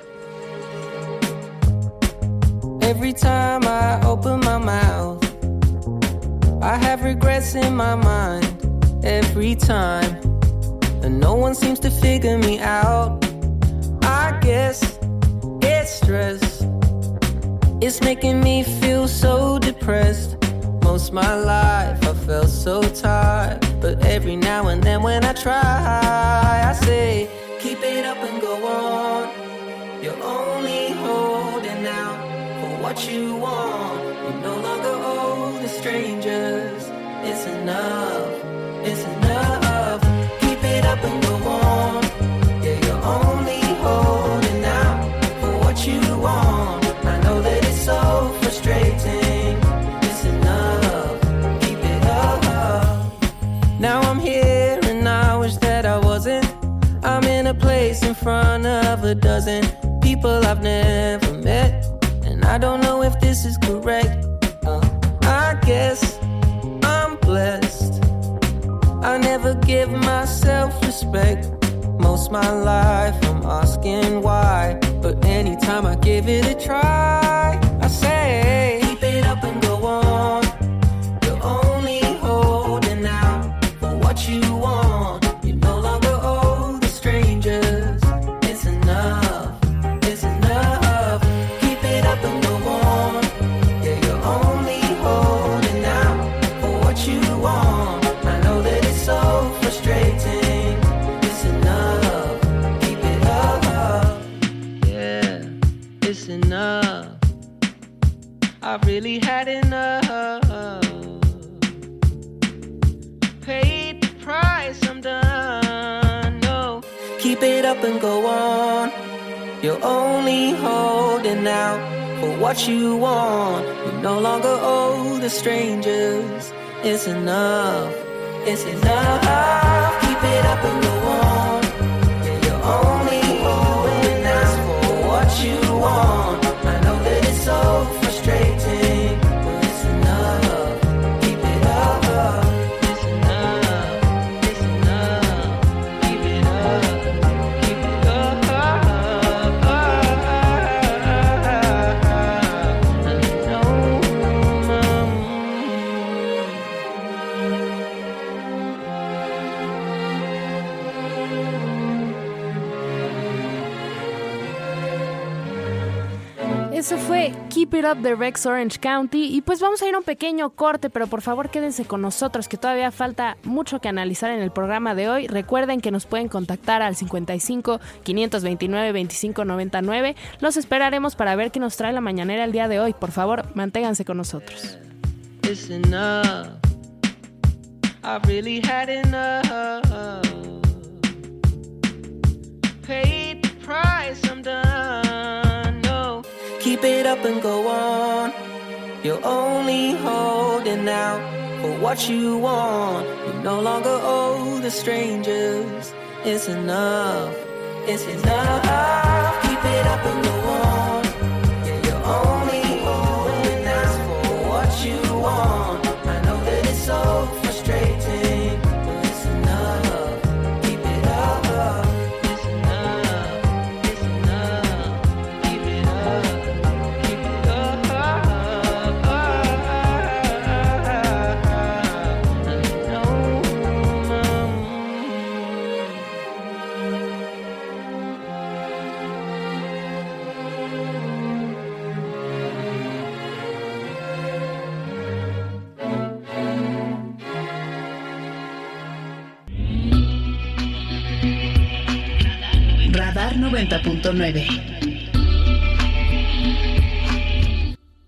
Every time I open my mouth, I have regrets in my mind. Every time, and no one seems to figure me out. I guess it's stress. It's making me feel so depressed. Most of my life I felt so tired, but every now and then when I try, I say, keep it up and go on. You're only holding out for what you want. You no longer owe the strangers. It's enough, it's enough. Keep it up and go on. Yeah, you're only holding out for what you want. I know that it's so frustrating. It's enough, keep it up. Now I'm here and I wish that I wasn't. I'm in a place in front of a dozen people I've never met, and I don't know if this is correct. uh, I guess I'm blessed. I never give myself respect. Most of my life I'm asking why, but anytime I give it a try, I say, keep it up and go on. You're only holding out for what you want. You no longer owe the strangers. It's enough, it's enough. Keep it up and go on. Yeah, you're only holding out for what you want. I know that it's so frustrating. It's enough, keep it up. Yeah, it's enough. I've really had enough. Paid the price, I'm done. No, keep it up and go on. You're only holding out for what you want. You no longer owe the strangers. It's enough, it's enough. Keep it up and go on. Yeah, you're only holding out for what you want. I know that it's so frustrating, but it's enough. Keep it up. It's enough. It's enough. Keep it up. Keep it up. eso fue Keep It Up de Rex Orange County. Y pues vamos a ir a un pequeño corte, pero por favor quédense con nosotros, que todavía falta mucho que analizar en el programa de hoy. Recuerden que nos pueden contactar al cincuenta y cinco, quinientos veintinueve, veinticinco noventa y nueve. Los esperaremos para ver qué nos trae la mañanera el día de hoy. Por favor, manténganse con nosotros. It's enough. I've really had enough. Paid the price, I'm done. No, keep it up and go on. You're only holding out for what you want. You no longer owe the strangers. It's enough. It's enough. Keep it up and go on. Yeah, you're only holding out for what you want. I know that it's so frustrating, but it's enough. Keep it up. It's enough. It's enough. Keep it up. Keep it up. I know. Radar noventa punto nueve.